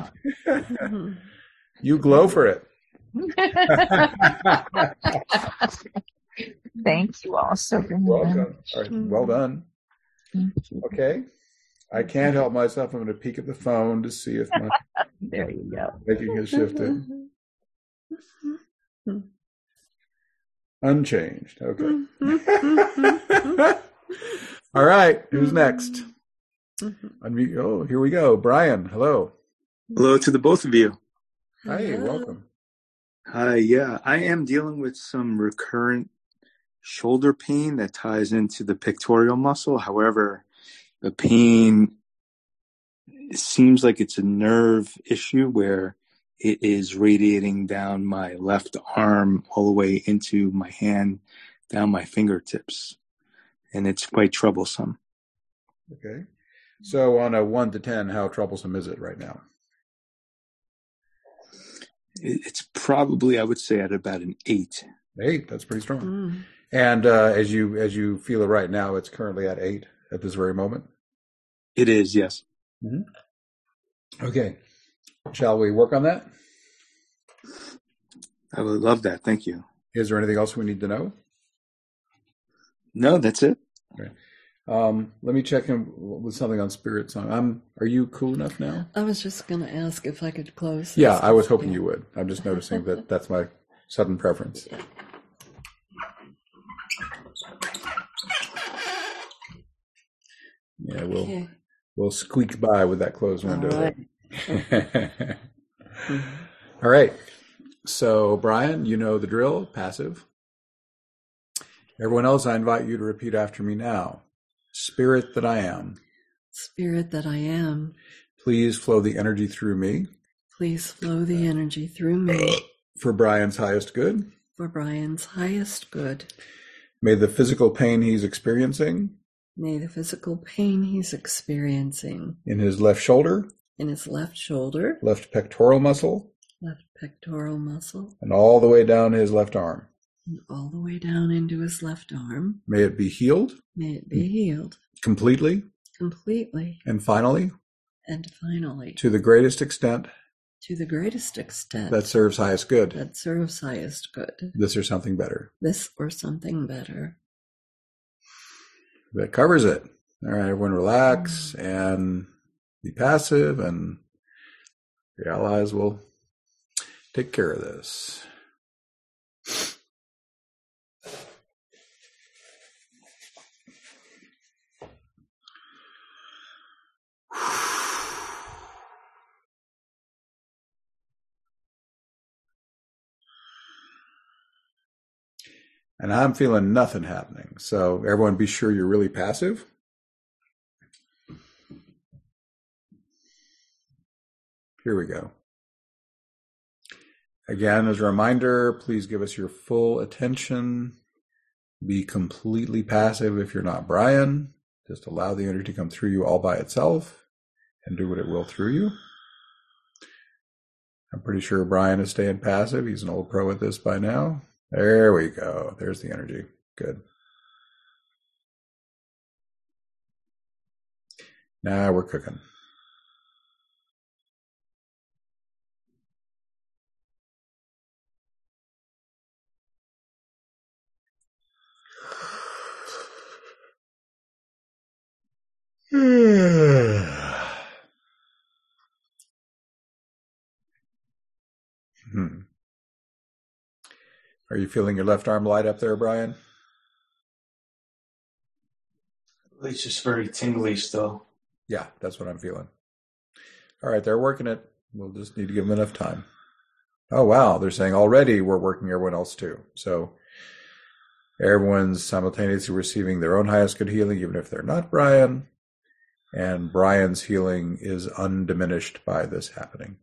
You glow for it. Thank you all so very Welcome. All right, well done. Okay. I can't help myself. I'm going to peek at the phone to see if my there you go. Making has shifted. Unchanged. Okay. All right. Who's next? Unmute. Oh, here we go. Brian, hello. Hello to the both of you. Hi, welcome. Hi, yeah. I am dealing with some recurrent shoulder pain that ties into the pectoral muscle. However, the pain seems like it's a nerve issue where it is radiating down my left arm all the way into my hand, down my fingertips. And it's quite troublesome. Okay. So on a one to ten, how troublesome is it right now? It's probably, I would say, at about an eight. Eight, that's pretty strong. Mm. And uh, as you as you feel it right now, it's currently at eight at this very moment? It is, yes. Mm-hmm. Okay. Shall we work on that? I would love that. Thank you. Is there anything else we need to know? No, that's it. Okay. Um, let me check in with something on Spirit Song. Um, are you cool enough now? I was just going to ask if I could close. Yeah, I was hoping you would. I'm just noticing that that's my sudden preference. Yeah. Yeah, we'll okay. we'll squeak by with that closed window. All right. mm-hmm. All right. So, Brian, you know the drill, passive. Everyone else, I invite you to repeat after me now. Spirit that I am. Spirit that I am. Please flow the energy through me. Please flow the energy through me. For Brian's highest good. For Brian's highest good. May the physical pain he's experiencing. May the physical pain he's experiencing in his left shoulder, in his left shoulder, left pectoral muscle, left pectoral muscle, and all the way down his left arm. and all the way down into his left arm. May it be healed May it be healed completely completely and finally, and finally, to the greatest extent to the greatest extent that serves highest good. that serves highest good. This or something better. This or something better. That covers it. All right, everyone relax and be passive, and the allies will take care of this. And I'm feeling nothing happening. So everyone be sure you're really passive. Here we go. Again, as a reminder, please give us your full attention. Be completely passive if you're not Brian. Just allow the energy to come through you all by itself and do what it will through you. I'm pretty sure Brian is staying passive. He's an old pro at this by now. There we go. There's the energy. Good. Now we're cooking. hmm. Are you feeling your left arm light up there, Brian? It's just very tingly still. Yeah, that's what I'm feeling. All right, they're working it. We'll just need to give them enough time. Oh, wow. They're saying already we're working everyone else too. So everyone's simultaneously receiving their own highest good healing, even if they're not Brian. And Brian's healing is undiminished by this happening.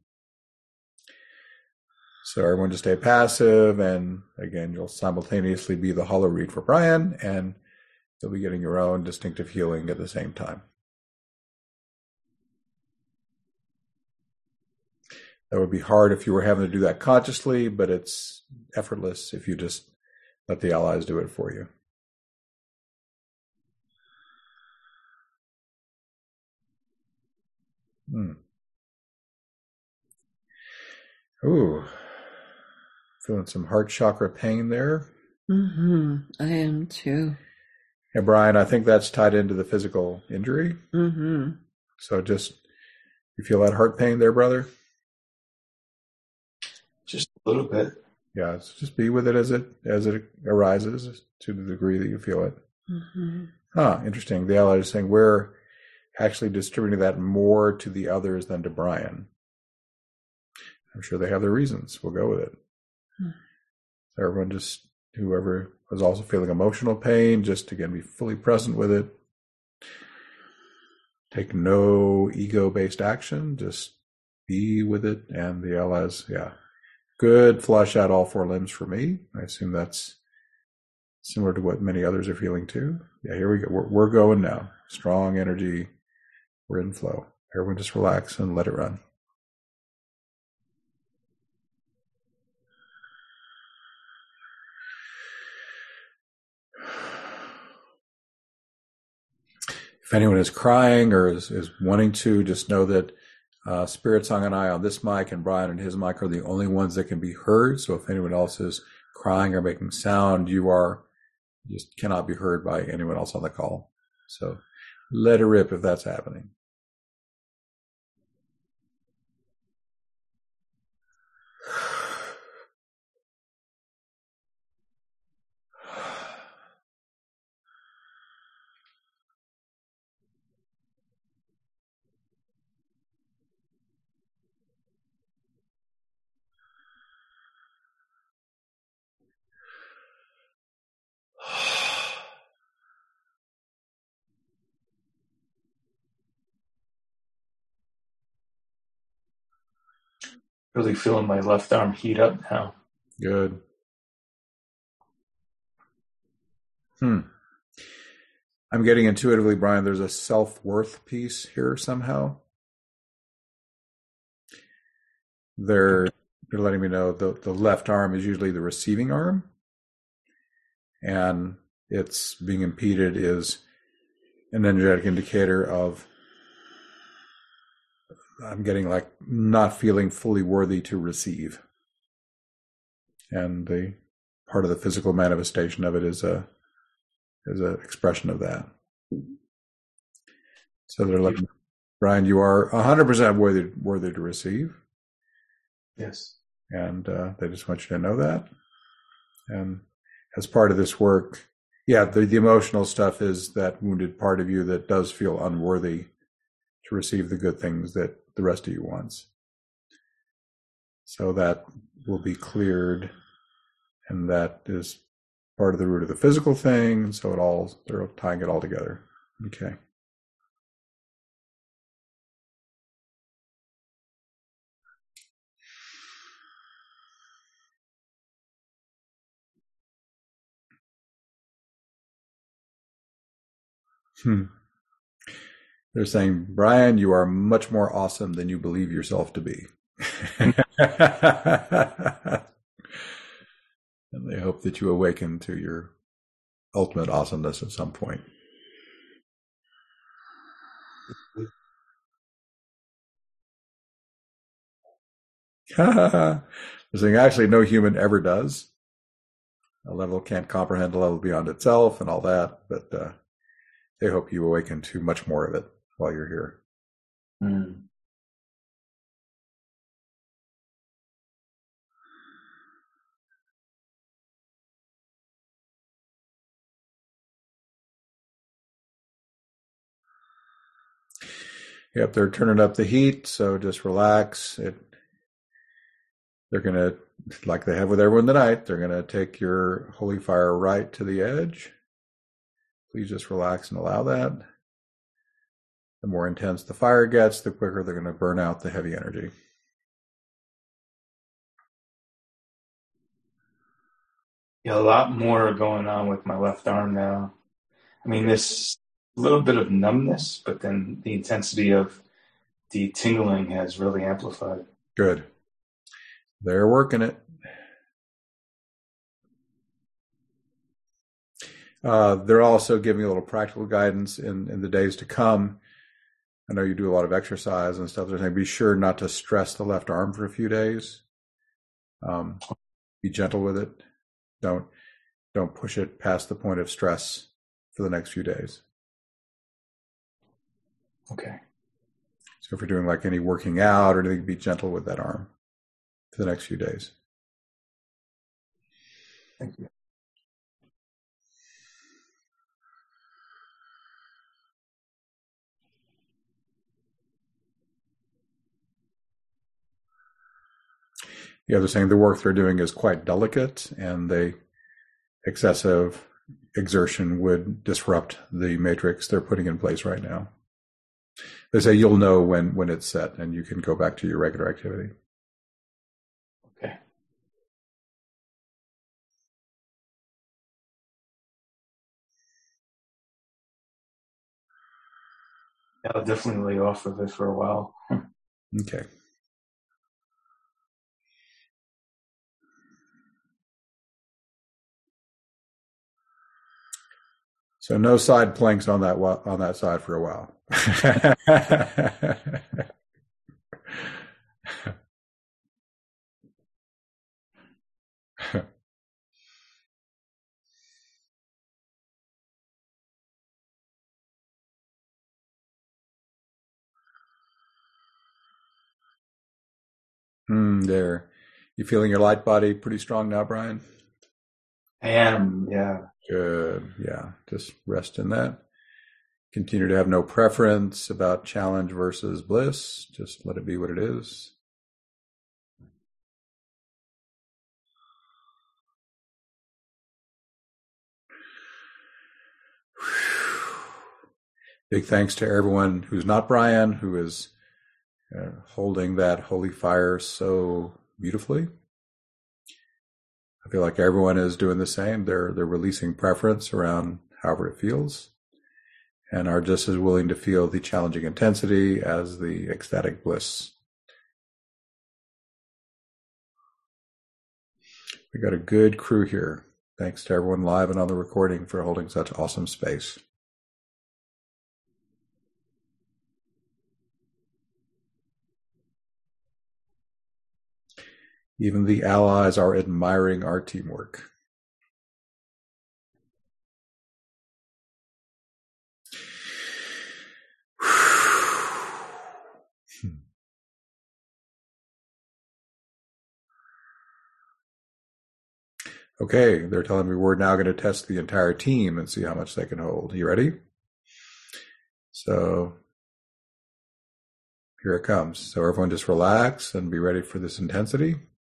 So everyone just stay passive, and again, you'll simultaneously be the hollow reed for Brian, and you'll be getting your own distinctive healing at the same time. That would be hard if you were having to do that consciously, but it's effortless if you just let the allies do it for you. Hmm. Ooh. Feeling some heart chakra pain there. Mm-hmm. I am too. And Brian, I think that's tied into the physical injury. Mm-hmm. So just, you feel that heart pain there, brother? Just a little bit. Yeah, so just be with it as it as it arises to the degree that you feel it. Mm-hmm. Huh, interesting. The allies are saying we're actually distributing that more to the others than to Brian. I'm sure they have their reasons. We'll go with it. Hmm. So everyone just, whoever was also feeling emotional pain, just again, be fully present with it. Take no ego-based action. Just be with it. And the allies, yeah. Good flush out all four limbs for me. I assume that's similar to what many others are feeling too. Yeah, here we go. We're, we're going now. Strong energy. We're in flow. Everyone just relax and let it run. If anyone is crying or is, is wanting to, just know that uh, Spirit Song and I on this mic and Brian and his mic are the only ones that can be heard. So if anyone else is crying or making sound, you are just cannot be heard by anyone else on the call. So let it rip if that's happening. Really feeling my left arm heat up now. Good. Hmm. I'm getting intuitively, Brian, there's a self-worth piece here somehow. They're they're letting me know the, the left arm is usually the receiving arm, and it's being impeded is an energetic indicator of I'm getting like not feeling fully worthy to receive. And the part of the physical manifestation of it is a is an expression of that. So they're like, Brian, you are one hundred percent worthy worthy to receive. Yes. And uh, they just want you to know that. And as part of this work, yeah, the, the emotional stuff is that wounded part of you that does feel unworthy to receive the good things that the rest of you wants. So that will be cleared, and that is part of the root of the physical thing. So it all, they're tying it all together. Okay. Hmm. They're saying, Brian, you are much more awesome than you believe yourself to be. And they hope that you awaken to your ultimate awesomeness at some point. They're saying, actually, no human ever does. A level can't comprehend a level beyond itself and all that, but uh, they hope you awaken to much more of it while you're here. Mm. Yep, they're turning up the heat, so just relax. It, they're going to, like they have with everyone tonight, they're going to take your holy fire right to the edge. Please just relax and allow that. The more intense the fire gets, the quicker they're going to burn out the heavy energy. Yeah, a lot more going on with my left arm now. I mean, this little bit of numbness, but then the intensity of the tingling has really amplified. Good. They're working it. Uh, they're also giving a little practical guidance in, in the days to come. I know you do a lot of exercise and stuff. They're saying be sure not to stress the left arm for a few days. Um, be gentle with it. Don't don't push it past the point of stress for the next few days. Okay. So if you're doing like any working out or anything, be gentle with that arm for the next few days. Thank you. Yeah, they're saying the work they're doing is quite delicate, and the excessive exertion would disrupt the matrix they're putting in place right now. They say you'll know when, when it's set, and you can go back to your regular activity. Okay. I'll definitely lay off of it for a while. Okay. So no side planks on that on that side for a while. mm, there. You feeling your light body pretty strong now, Brian? I am, yeah. Good. Yeah. Just rest in that. Continue to have no preference about challenge versus bliss. Just let it be what it is. Big thanks to everyone who's not Brian, who is uh, holding that holy fire so beautifully. I feel like everyone is doing the same. They're they're releasing preference around however it feels. and are just as willing to feel the challenging intensity as the ecstatic bliss. We got a good crew here. Thanks to everyone live and on the recording for holding such awesome space. Even the allies are admiring our teamwork. Okay, they're telling me we're now going to test the entire team and see how much they can hold. You ready? So here it comes. So everyone just relax and be ready for this intensity.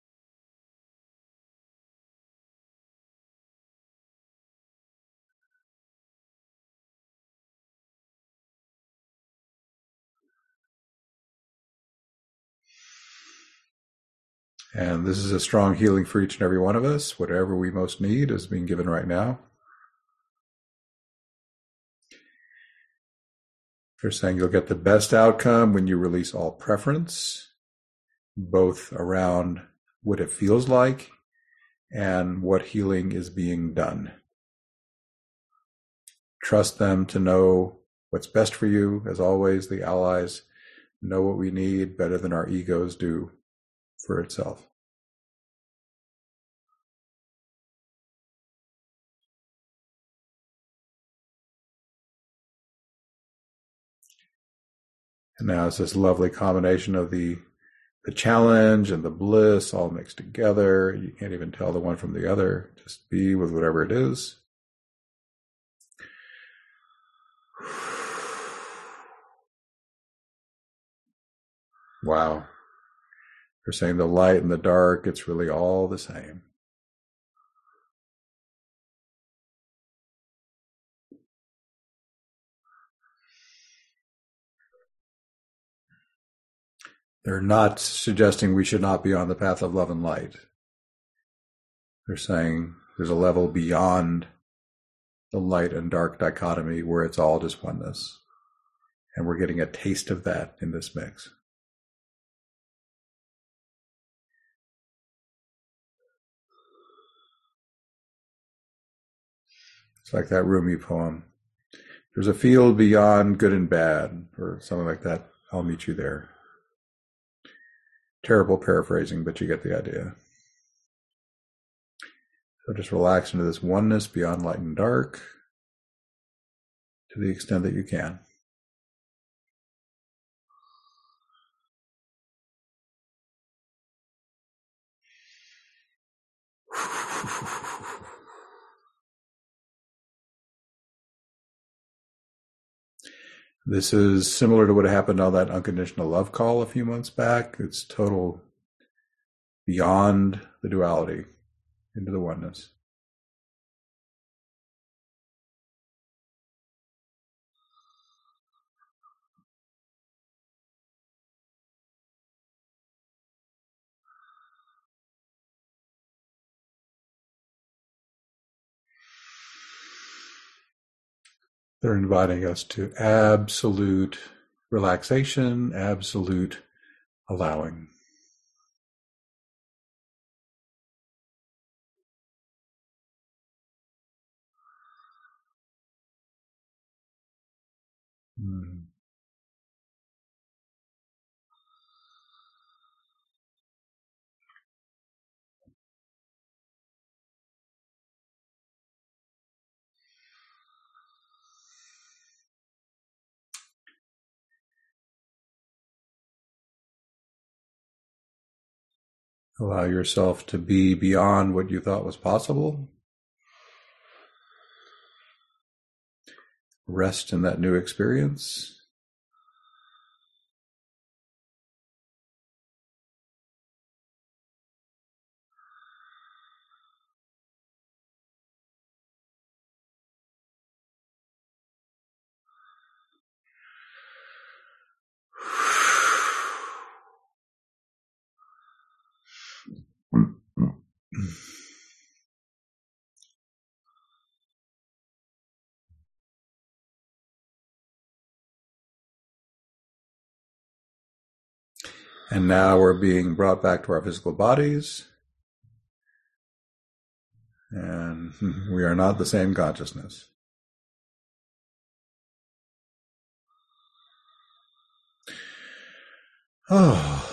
And this is a strong healing for each and every one of us. Whatever we most need is being given right now. They're saying you'll get the best outcome when you release all preference, both around what it feels like and what healing is being done. Trust them to know what's best for you. As always, the allies know what we need better than our egos do for itself. And now it's this lovely combination of the the challenge and the bliss all mixed together. You can't even tell the one from the other. Just be with whatever it is. Wow. They're saying the light and the dark, it's really all the same. They're not suggesting we should not be on the path of love and light. They're saying there's a level beyond the light and dark dichotomy where it's all just oneness. And we're getting a taste of that in this mix. It's like that Rumi poem. There's a field beyond good and bad, or something like that. I'll meet you there. Terrible paraphrasing, but you get the idea. So just relax into this oneness beyond light and dark to the extent that you can. This is similar to what happened on that unconditional love call a few months back. It's total beyond the duality into the oneness. They're inviting us to absolute relaxation, absolute allowing. Mm. Allow yourself to be beyond what you thought was possible. Rest in that new experience. And now we're being brought back to our physical bodies. And we are not the same consciousness. Oh.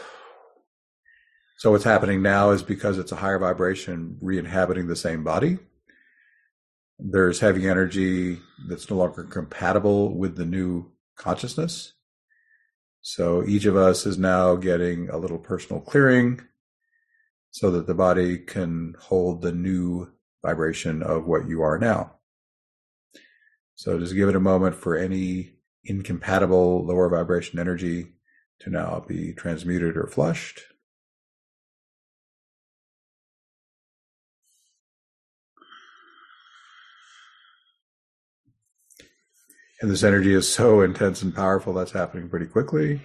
So what's happening now is because it's a higher vibration re-inhabiting the same body, there's heavy energy that's no longer compatible with the new consciousness. So each of us is now getting a little personal clearing so that the body can hold the new vibration of what you are now. So just give it a moment for any incompatible lower vibration energy to now be transmuted or flushed. And this energy is so intense and powerful, that's happening pretty quickly.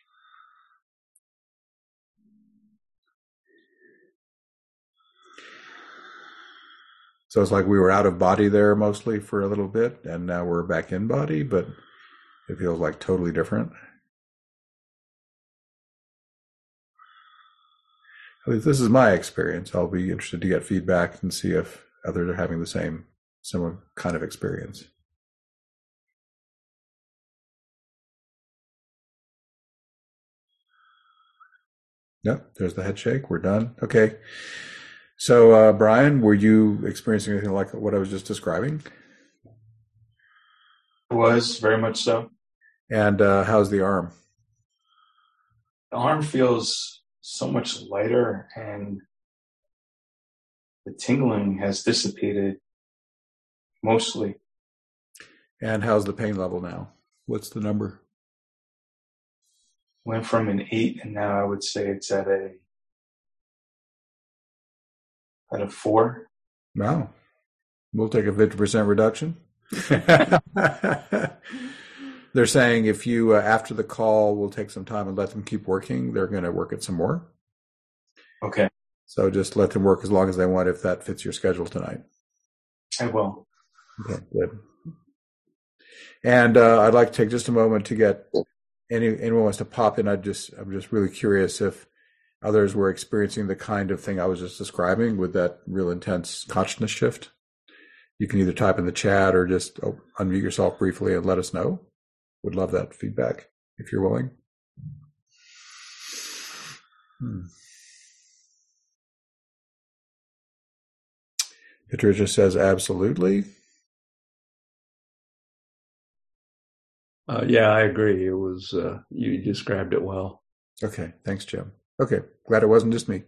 So it's like we were out of body there mostly for a little bit, and now we're back in body, but it feels like totally different. At least this is my experience. I'll be interested to get feedback and see if others are having the same, similar kind of experience. Yep, there's the head shake. We're done. Okay. So, uh, Brian, were you experiencing anything like what I was just describing? Was, very much so. And uh, how's the arm? The arm feels so much lighter, and the tingling has dissipated mostly. And how's the pain level now? What's the number? Went from an eight, and now I would say it's at a at a four. Wow. We'll take a fifty percent reduction. They're saying if you, uh, after the call, we'll take some time and let them keep working, they're going to work it some more. Okay. So just let them work as long as they want if that fits your schedule tonight. I will. Okay, good. And uh, I'd like to take just a moment to get any anyone wants to pop in. I just I'm just really curious if others were experiencing the kind of thing I was just describing with that real intense consciousness shift. You can either type in the chat or just unmute yourself briefly and let us know. Would love that feedback if you're willing. Hmm. Patricia says absolutely. Uh, yeah, I agree. It was, uh, you described it well. Okay. Thanks, Jim. Okay. Glad it wasn't just me.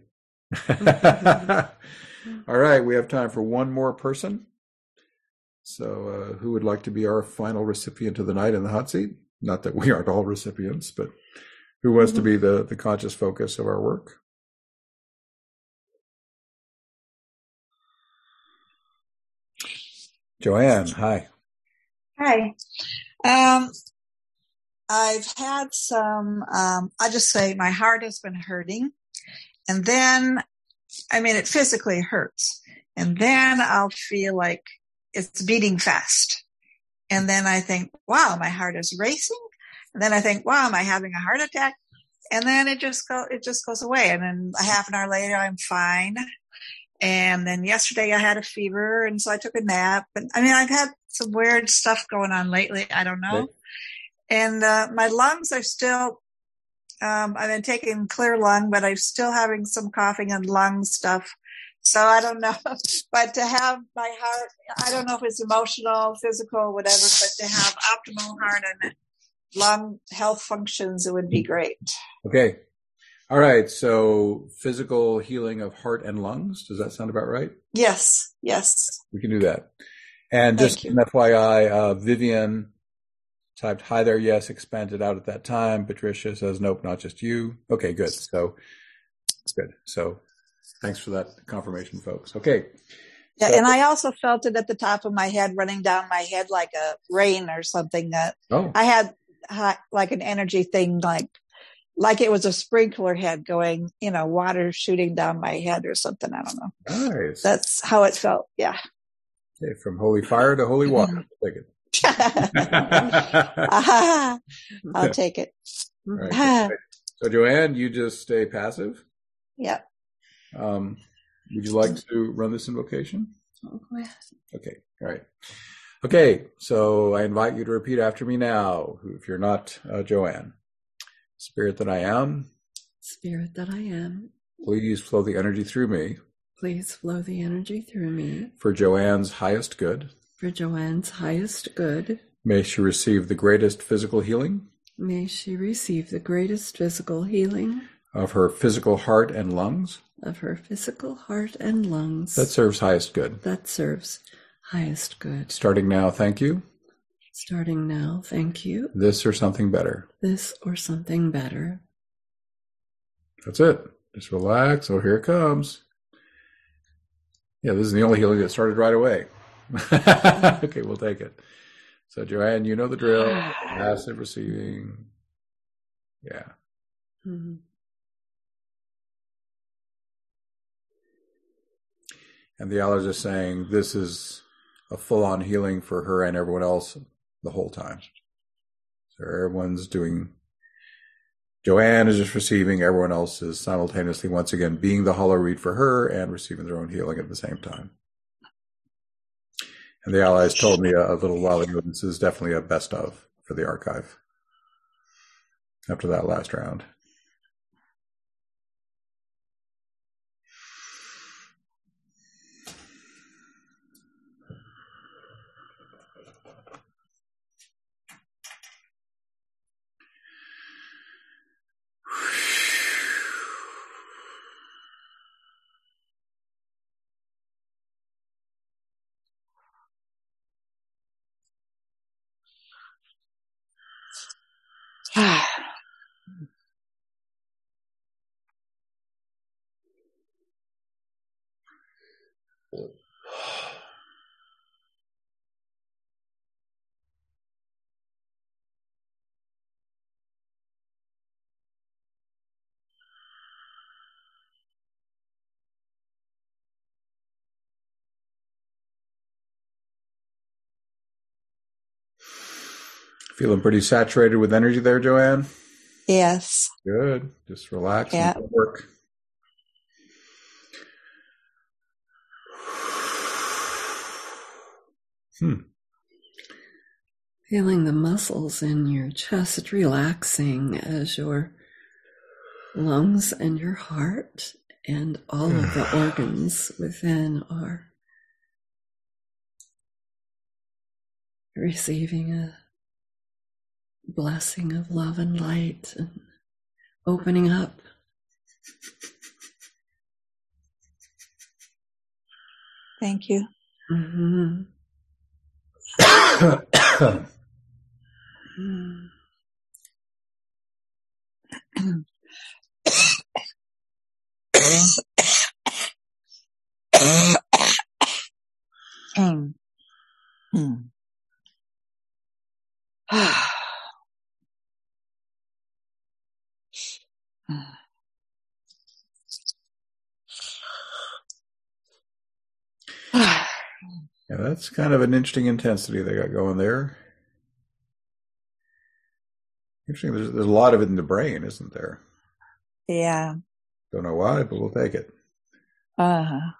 All right. We have time for one more person. So uh, who would like to be our final recipient of the night in the hot seat? Not that we aren't all recipients, but who wants to be the, the conscious focus of our work? Joanne, hi. Hi. Um, I've had some, um, I just say my heart has been hurting. And then, I mean, it physically hurts. And then I'll feel like it's beating fast. And then I think, wow, my heart is racing. And then I think, wow, am I having a heart attack? And then it just go, it just goes away. And then a half an hour later, I'm fine. And then yesterday I had a fever, and so I took a nap. But I mean, I've had some weird stuff going on lately. I don't know. Okay. And uh, my lungs are still, um, I've been taking Clear Lung, but I'm still having some coughing and lung stuff. So I don't know. But to have my heart, I don't know if it's emotional, physical, whatever, but to have optimal heart and lung health functions, it would be great. Okay. All right. So physical healing of heart and lungs. Does that sound about right? Yes. Yes. We can do that. And just an F Y I, uh, Vivian typed, hi there, yes, expanded out at that time. Patricia says, nope, not just you. Okay, good. So good. So thanks for that confirmation, folks. Okay. Yeah, so, and I also felt it at the top of my head, running down my head like a rain or something. That oh. I had uh, like an energy thing, like like it was a sprinkler head going, you know, water shooting down my head or something. I don't know. Nice. That's how it felt. Yeah. Okay, from holy fire to holy water. Take it. uh, I'll take it. Right. So Joanne, you just stay passive. Yep. Um, would you like to run this invocation? Oh, go ahead. Okay. All right. Okay. So I invite you to repeat after me now, if you're not uh, Joanne. Spirit that I am. Spirit that I am. Please flow the energy through me. Please flow the energy through me. For Joanne's highest good. For Joanne's highest good. May she receive the greatest physical healing. May she receive the greatest physical healing. Of her physical heart and lungs. Of her physical heart and lungs. That serves highest good. That serves highest good. Starting now, thank you. Starting now, thank you. This or something better. This or something better. That's it. Just relax. Oh, here it comes. Yeah, this is the only healing that started right away. Okay, we'll take it. So, Joanne, you know the drill. Passive receiving. Yeah. Mm-hmm. And the allergist is saying this is a full-on healing for her and everyone else the whole time. So everyone's doing, Joanne is just receiving, everyone else is simultaneously, once again, being the hollow reed for her and receiving their own healing at the same time. And the allies told me a, a little while ago, this is definitely a best of for the archive after that last round. Feeling pretty saturated with energy there, Joanne? Yes. Good. Just relax Yeah. and work. Hmm. Feeling the muscles in your chest relaxing as your lungs and your heart and all of the organs within are receiving a blessing of love and light and opening up. Thank you. Mm-hmm. Mm. Mm. Yeah, that's kind of an interesting intensity they got going there. Interesting. There's, there's a lot of it in the brain, isn't there? Yeah. Don't know why, but we'll take it. Uh-huh.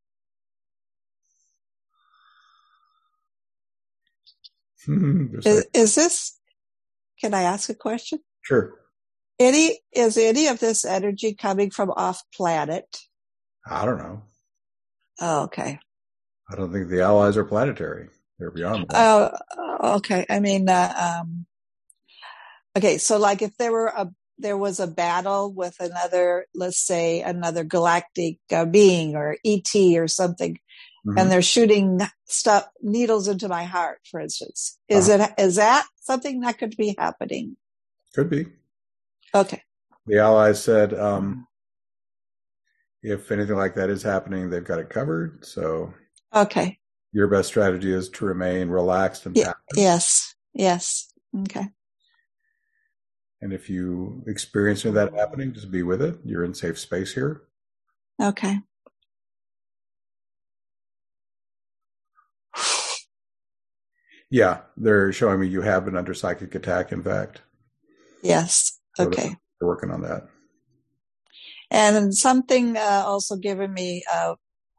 Is, is this, can I ask a question? Sure. Any, is any of this energy coming from off planet? I don't know. Oh, okay. I don't think the allies are planetary. They're beyond that. Oh, okay. I mean, uh, um, okay. So like if there were a, there was a battle with another, let's say another galactic uh, being or E T or something, mm-hmm. and they're shooting stuff, needles into my heart, for instance, is uh-huh. it, is that something that could be happening? Could be. Okay. The allies said, um, if anything like that is happening, they've got it covered. So, okay. Your best strategy is to remain relaxed and passive. Yes. Yes. Okay. And if you experience any of that happening, just be with it. You're in safe space here. Okay. Yeah, they're showing me you have been under psychic attack, in fact. Yes. So okay. We're working on that. And something uh, also giving me uh,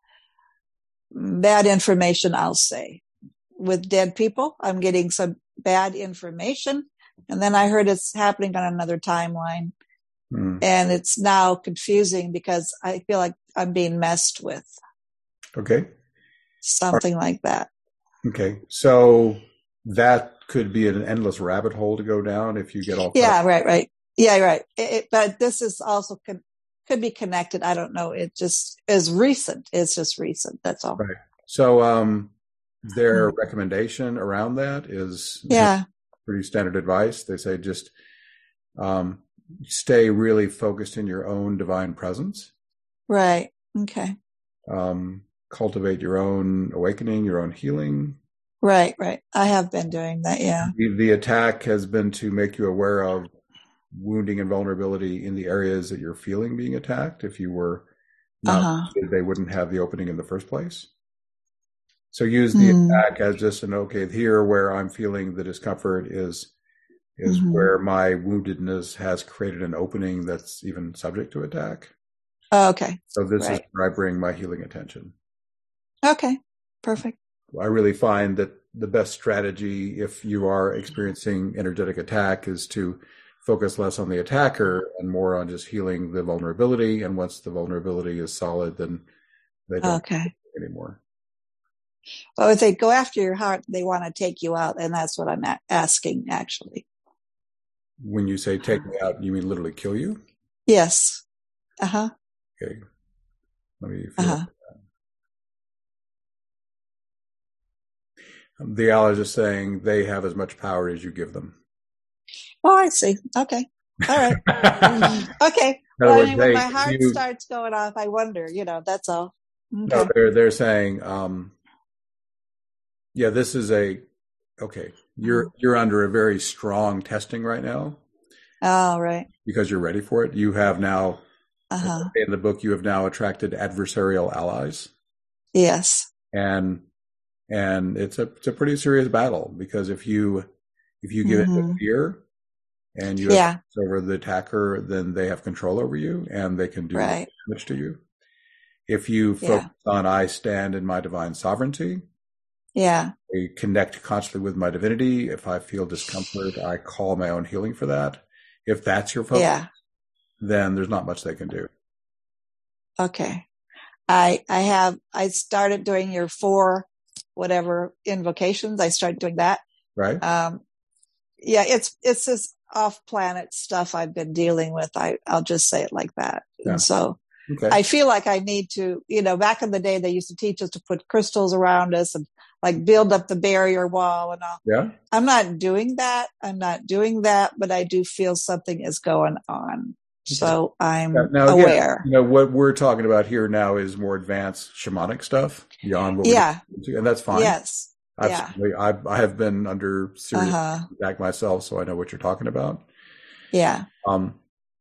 bad information, I'll say. With dead people, I'm getting some bad information. And then I heard it's happening on another timeline. Hmm. And it's now confusing because I feel like I'm being messed with. Okay. Something like that. Okay. So that could be an endless rabbit hole to go down if you get all. Yeah, right, right. Yeah, right. It, it, but this is also con- could be connected. I don't know. It just is recent. It's just recent. That's all. Right. So um, their mm-hmm. recommendation around that is yeah, pretty standard advice. They say just um, stay really focused in your own divine presence. Right. Okay. Um, cultivate your own awakening, your own healing. Right, right. I have been doing that, yeah. The, the attack has been to make you aware of wounding and vulnerability in the areas that you're feeling being attacked. If you were not, uh-huh. they wouldn't have the opening in the first place. So use the mm. attack as just an, okay, here where I'm feeling the discomfort is is mm-hmm. where my woundedness has created an opening that's even subject to attack. Oh, okay. So this right. is where I bring my healing attention. Okay, perfect. I really find that the best strategy if you are experiencing energetic attack is to focus less on the attacker and more on just healing the vulnerability. And once the vulnerability is solid, then they don't okay. anymore. Well, if they go after your heart, they want to take you out. And that's what I'm a- asking, actually. When you say take me out, you mean literally kill you? Yes. Uh-huh. Okay. Let me feel uh-huh. The ally is just saying they have as much power as you give them. Oh, I see. Okay. All right. Okay. Well, words, I mean, when they, my heart you, starts going off, I wonder, you know, that's all. Okay. No, they're, they're saying, um, yeah, this is a, okay, you're, you're under a very strong testing right now. Oh, right. Because you're ready for it. You have now, uh-huh. in the book, you have now attracted adversarial allies. Yes. And And it's a it's a pretty serious battle because if you if you give mm-hmm. it fear and you yeah. have over the attacker, then they have control over you and they can do right. damage to you. If you focus yeah. on I stand in my divine sovereignty, yeah, I connect constantly with my divinity. If I feel discomfort, I call my own healing for that. If that's your focus, yeah. then there's not much they can do. Okay, I I have I started doing your four. Whatever invocations, I started doing that. Right. Um, yeah, it's, it's this off planet stuff I've been dealing with. I, I'll just say it like that. Yeah. And so okay. I feel like I need to, you know, back in the day, they used to teach us to put crystals around us and like build up the barrier wall and all. Yeah. I'm not doing that. I'm not doing that, but I do feel something is going on. Okay. So I'm now, now, aware. Again, you know, what we're talking about here now is more advanced shamanic stuff beyond what yeah. we do, and that's fine. Yes. Absolutely. Yeah. I I have been under serious uh-huh. attack myself, so I know what you're talking about. Yeah. Um,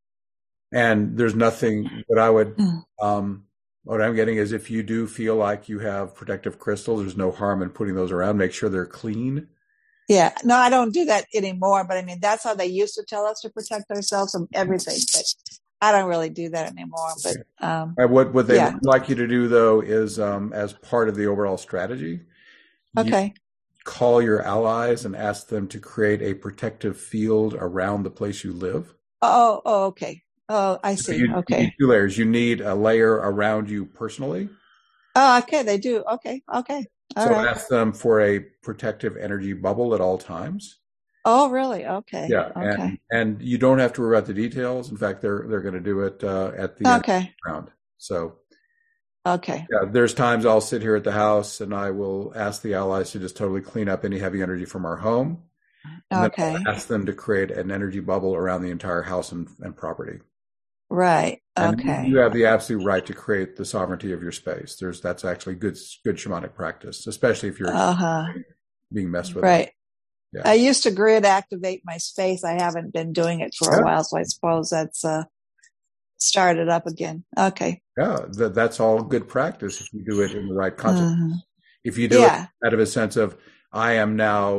and there's nothing that I would, um, what I'm getting is if you do feel like you have protective crystals, there's no harm in putting those around. Make sure they're clean. Yeah. No, I don't do that anymore, but I mean, that's how they used to tell us to protect ourselves from everything, but I don't really do that anymore. But, um, and what, what they yeah. would like you to do though is, um, as part of the overall strategy, okay. call your allies and ask them to create a protective field around the place you live. Oh, oh, okay. Oh, I see. So you, okay. You need two layers. You need a layer around you personally. Oh, okay. They do. Okay. Okay. All so right. ask them for a protective energy bubble at all times. Oh, really? Okay. Yeah. Okay. And, and you don't have to worry about the details. In fact, they're they're going to do it uh, at the okay. end of the round. So. Okay. Yeah, there's times I'll sit here at the house and I will ask the allies to just totally clean up any heavy energy from our home. And okay. then I'll ask them to create an energy bubble around the entire house and, and property. Right. And okay. you have the absolute right to create the sovereignty of your space. There's that's actually good good shamanic practice, especially if you're uh-huh. being messed with. Right. Yeah. I used to grid activate my space. I haven't been doing it for yeah. a while, so I suppose that's uh started up again. Okay. Yeah, that, that's all good practice if you do it in the right context. Mm-hmm. If you do yeah. it out of a sense of I am now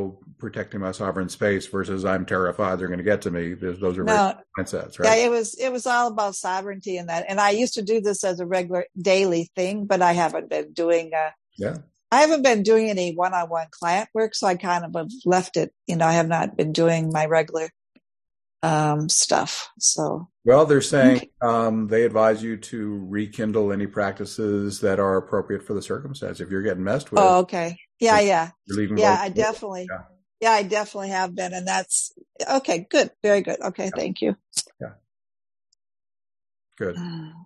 protecting my sovereign space versus I'm terrified they're going to get to me. Those, those are No. very mindsets, right? Yeah, it was it was all about sovereignty and that. And I used to do this as a regular daily thing, but I haven't been doing. Uh, yeah, I haven't been doing any one-on-one client work, so I kind of have left it. You know, I have not been doing my regular um, stuff. So, well, they're saying okay. um, they advise you to rekindle any practices that are appropriate for the circumstance. If you're getting messed with, Oh, okay, yeah, yeah, you're leaving. yeah. both I of definitely, yeah. yeah, I definitely have been, and that's okay. Good, very good. Okay, Yeah. thank you. Yeah, good.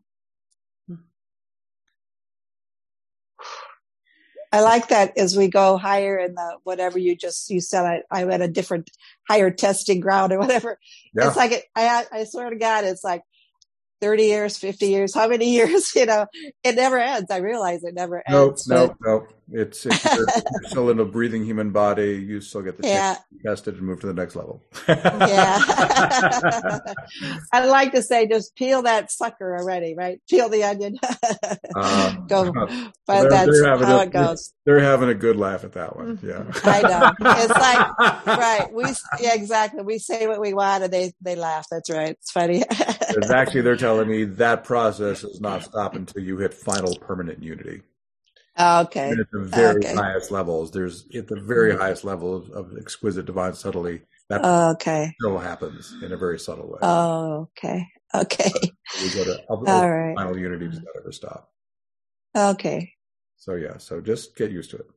I like that as we go higher in the whatever you just you said. I I'm at a different higher testing ground or whatever. Yeah. It's like it, I I swear to God, it's like thirty years, fifty years, how many years? You know, it never ends. I realize it never No, ends. no, but no. It's if you're, if you're still in a breathing human body, you still get the chance yeah, to be tested and move to the next level. yeah. I'd like to say just peel that sucker already, right? Peel the onion. uh, Go, but they're, that's they're having how a, it goes. They're having a good laugh at that one. Yeah, I know. It's like right. We yeah, exactly. We say what we want, and they they laugh. That's right. It's funny. Because actually, they're telling me that process does not stop until you hit final permanent unity. Okay. And at the very Okay. highest levels, there's at the very highest level of, of exquisite divine subtlety that Okay. still happens in a very subtle way. Oh, okay. Okay. So we go to All right. final unity does not ever stop. Okay. So yeah, so just get used to it.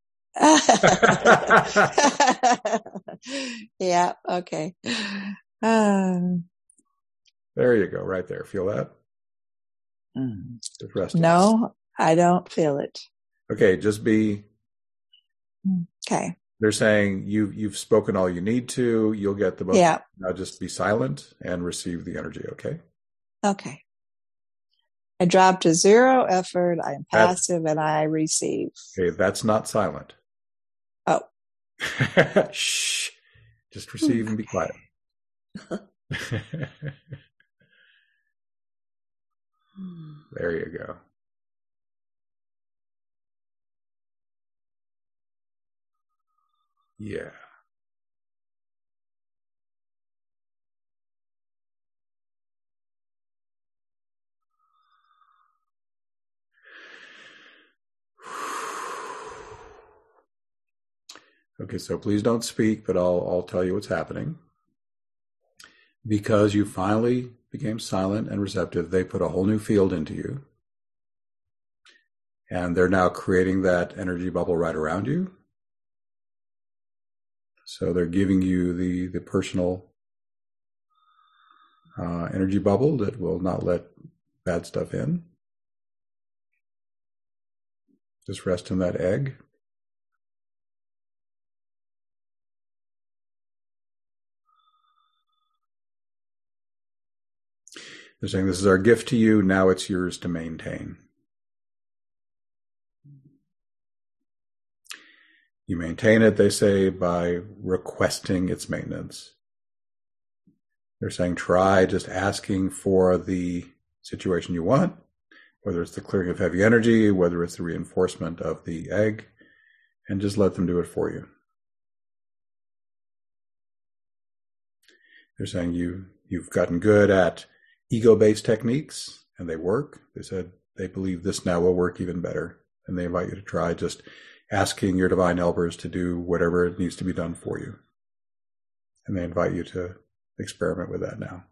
Yeah. Okay. Um, there you go, right there. Feel that? Just resting. no, I don't feel it. Okay, just be. Okay. They're saying you you've spoken all you need to. You'll get the most. Yeah. Now just be silent and receive the energy. Okay. Okay. I drop to zero effort. I am That's, passive and I receive. okay, that's not silent. Oh. Shh. Just receive and be quiet. There you go. Yeah. Okay, so please don't speak, but I'll I'll tell you what's happening. Because you finally became silent and receptive, they put a whole new field into you. And they're now creating that energy bubble right around you. So they're giving you the, the personal uh, energy bubble that will not let bad stuff in. Just rest in that egg. They're saying this is our gift to you. Now it's yours to maintain. You maintain it, they say, by requesting its maintenance. They're saying try just asking for the situation you want, whether it's the clearing of heavy energy, whether it's the reinforcement of the egg, and just let them do it for you. They're saying you, you've gotten good at ego-based techniques, and they work. They said they believe this now will work even better, and they invite you to try just asking your divine helpers to do whatever it needs to be done for you. And they invite you to experiment with that now.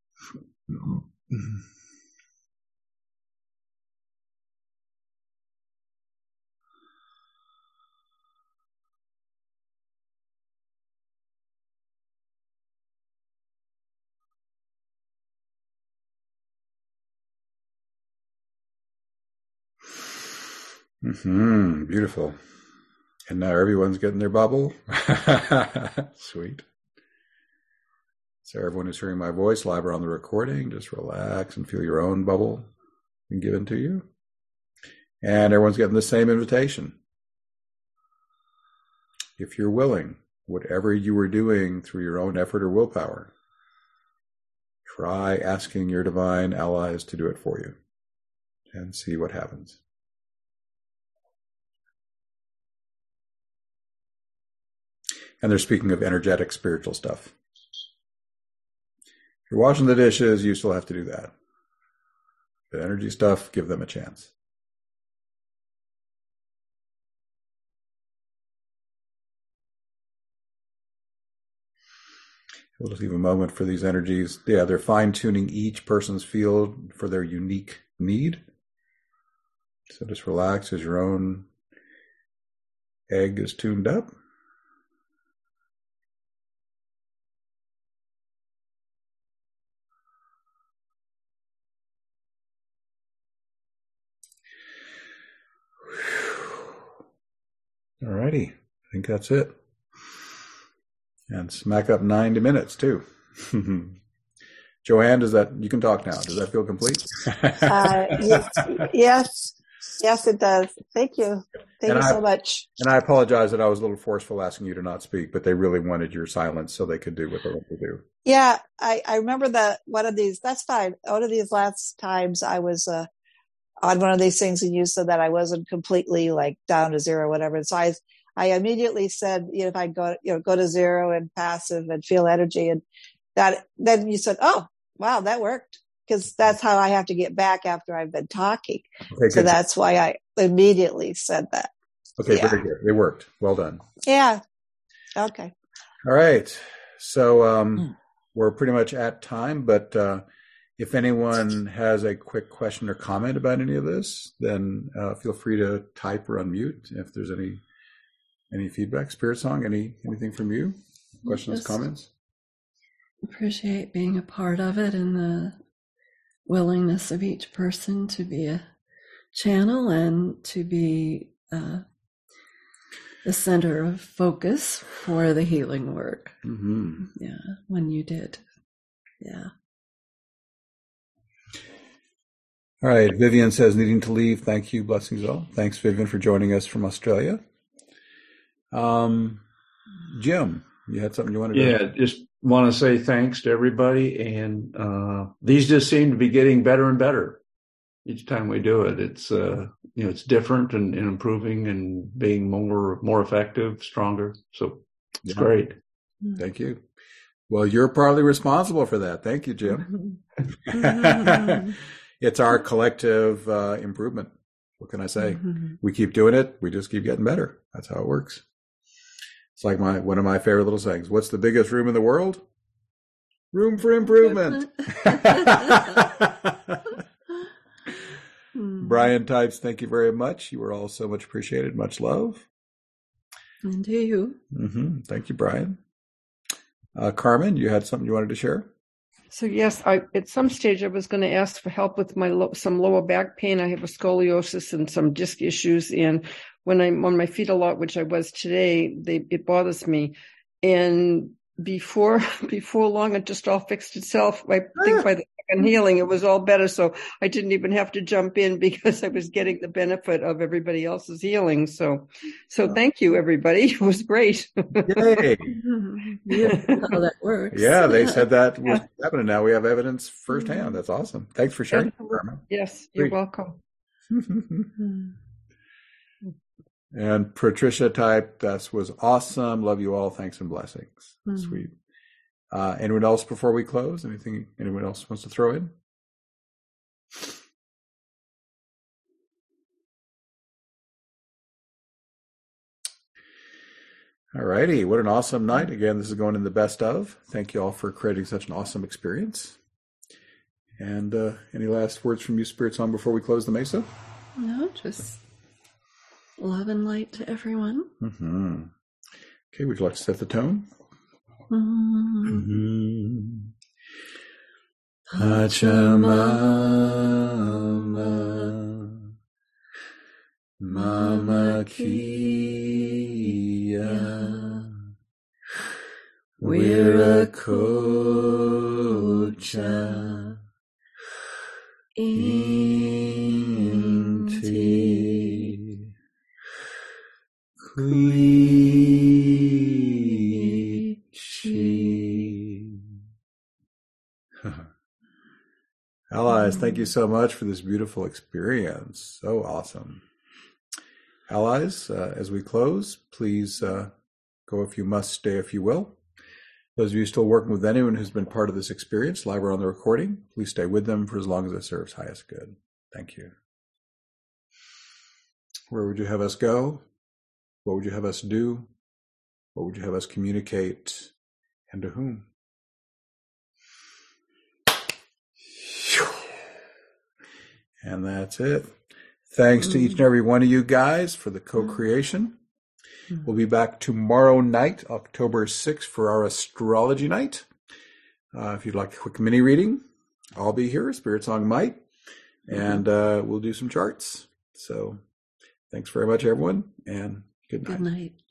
Mm-hmm. Beautiful. And now everyone's getting their bubble. Sweet. So everyone who's hearing my voice live or on the recording, just relax and feel your own bubble being given to you. And everyone's getting the same invitation. If you're willing, whatever you were doing through your own effort or willpower, try asking your divine allies to do it for you and see what happens. And they're speaking of energetic spiritual stuff. If you're washing the dishes, you still have to do that. The energy stuff, give them a chance. We'll just leave a moment for these energies. Yeah, they're fine-tuning each person's field for their unique need. So just relax as your own egg is tuned up. All righty. I think that's it. And smack up ninety minutes, too. Joanne, does that, you can talk now. Does that feel complete? uh, yes, yes, yes, it does. Thank you. Thank and you I, so much. And I apologize that I was a little forceful asking you to not speak, but they really wanted your silence so they could do what they want to do. Yeah, I, I remember that one of these, that's fine. One of these last times I was uh, on one of these things and you said that I wasn't completely like down to zero or whatever. And so I, I immediately said, you know, if I go, you know, go to zero and passive and feel energy, and that, then you said, oh, wow, that worked. Because that's how I have to get back after I've been talking. Okay, so that's why I immediately said that. Okay, yeah. Very good. It worked. Well done. Yeah. Okay. All right. So um, mm. we're pretty much at time, but uh, if anyone has a quick question or comment about any of this, then uh, feel free to type or unmute if there's any any feedback. Spirit Song, any anything from you? Questions, Just comments? Appreciate being a part of it and the willingness of each person to be a channel and to be uh, the center of focus for the healing work. Mm-hmm. Yeah, when you did. Yeah. All right. Vivian says, needing to leave. Thank you. Blessings all. Thanks, Vivian, for joining us from Australia. Um, Jim, you had something you wanted to Yeah, just want to say thanks to everybody. And uh, these just seem to be getting better and better each time we do it. It's, uh, you know, it's different and, and improving and being more, more effective, stronger. So it's yeah. great. Thank you. Well, you're partly responsible for that. Thank you, Jim. It's our collective uh, improvement. What can I say? Mm-hmm. We keep doing it. We just keep getting better. That's how it works. It's like my one of my favorite little sayings. What's the biggest room in the world? Room for improvement. Brian types, thank you very much. You were all so much appreciated. Much love. And to you. Mm-hmm. Thank you, Brian. Uh, Carmen, you had something you wanted to share? So yes, I, at some stage I was going to ask for help with my lo- some lower back pain. I have a scoliosis and some disc issues, and when I'm on my feet a lot, which I was today, they, it bothers me. And before before long, it just all fixed itself. I think by the second healing, it was all better. So I didn't even have to jump in because I was getting the benefit of everybody else's healing. So, so thank you, everybody. It was great. Yay! Yeah, how that works. Yeah, they said that was yeah. happening. Now we have evidence firsthand. That's awesome. Thanks for sharing. Yes, you're great. Welcome. And Patricia typed, that was awesome. Love you all. Thanks and blessings. Mm-hmm. Sweet. Uh, anyone else before we close? Anything anyone else wants to throw in? All righty. What an awesome night. Again, this is going in the best of. Thank you all for creating such an awesome experience. And uh, any last words from you, Spirit Song, before we close the Mesa? No, just love and light to everyone. Mm-hmm. Okay, would you like to set the tone? Mm-hmm. Pachamama, Mama Kia, Wirakocha, Inti, Kuichi. Allies, thank you so much for this beautiful experience. So awesome. Allies, uh, as we close, please uh, go Go if you must, stay if you will. Those of you still working with anyone who's been part of this experience, live or on the recording, please stay with them for as long as it serves highest good. Thank you. Where would you have us go? What would you have us do? What would you have us communicate? And to whom? And that's it. Thanks to each and every one of you guys for the co-creation. We'll be back tomorrow night, October sixth, for our astrology night. Uh, if you'd like a quick mini reading, I'll be here, Spirit Song Mike, and uh, we'll do some charts. So thanks very much, everyone, and good night. Good night.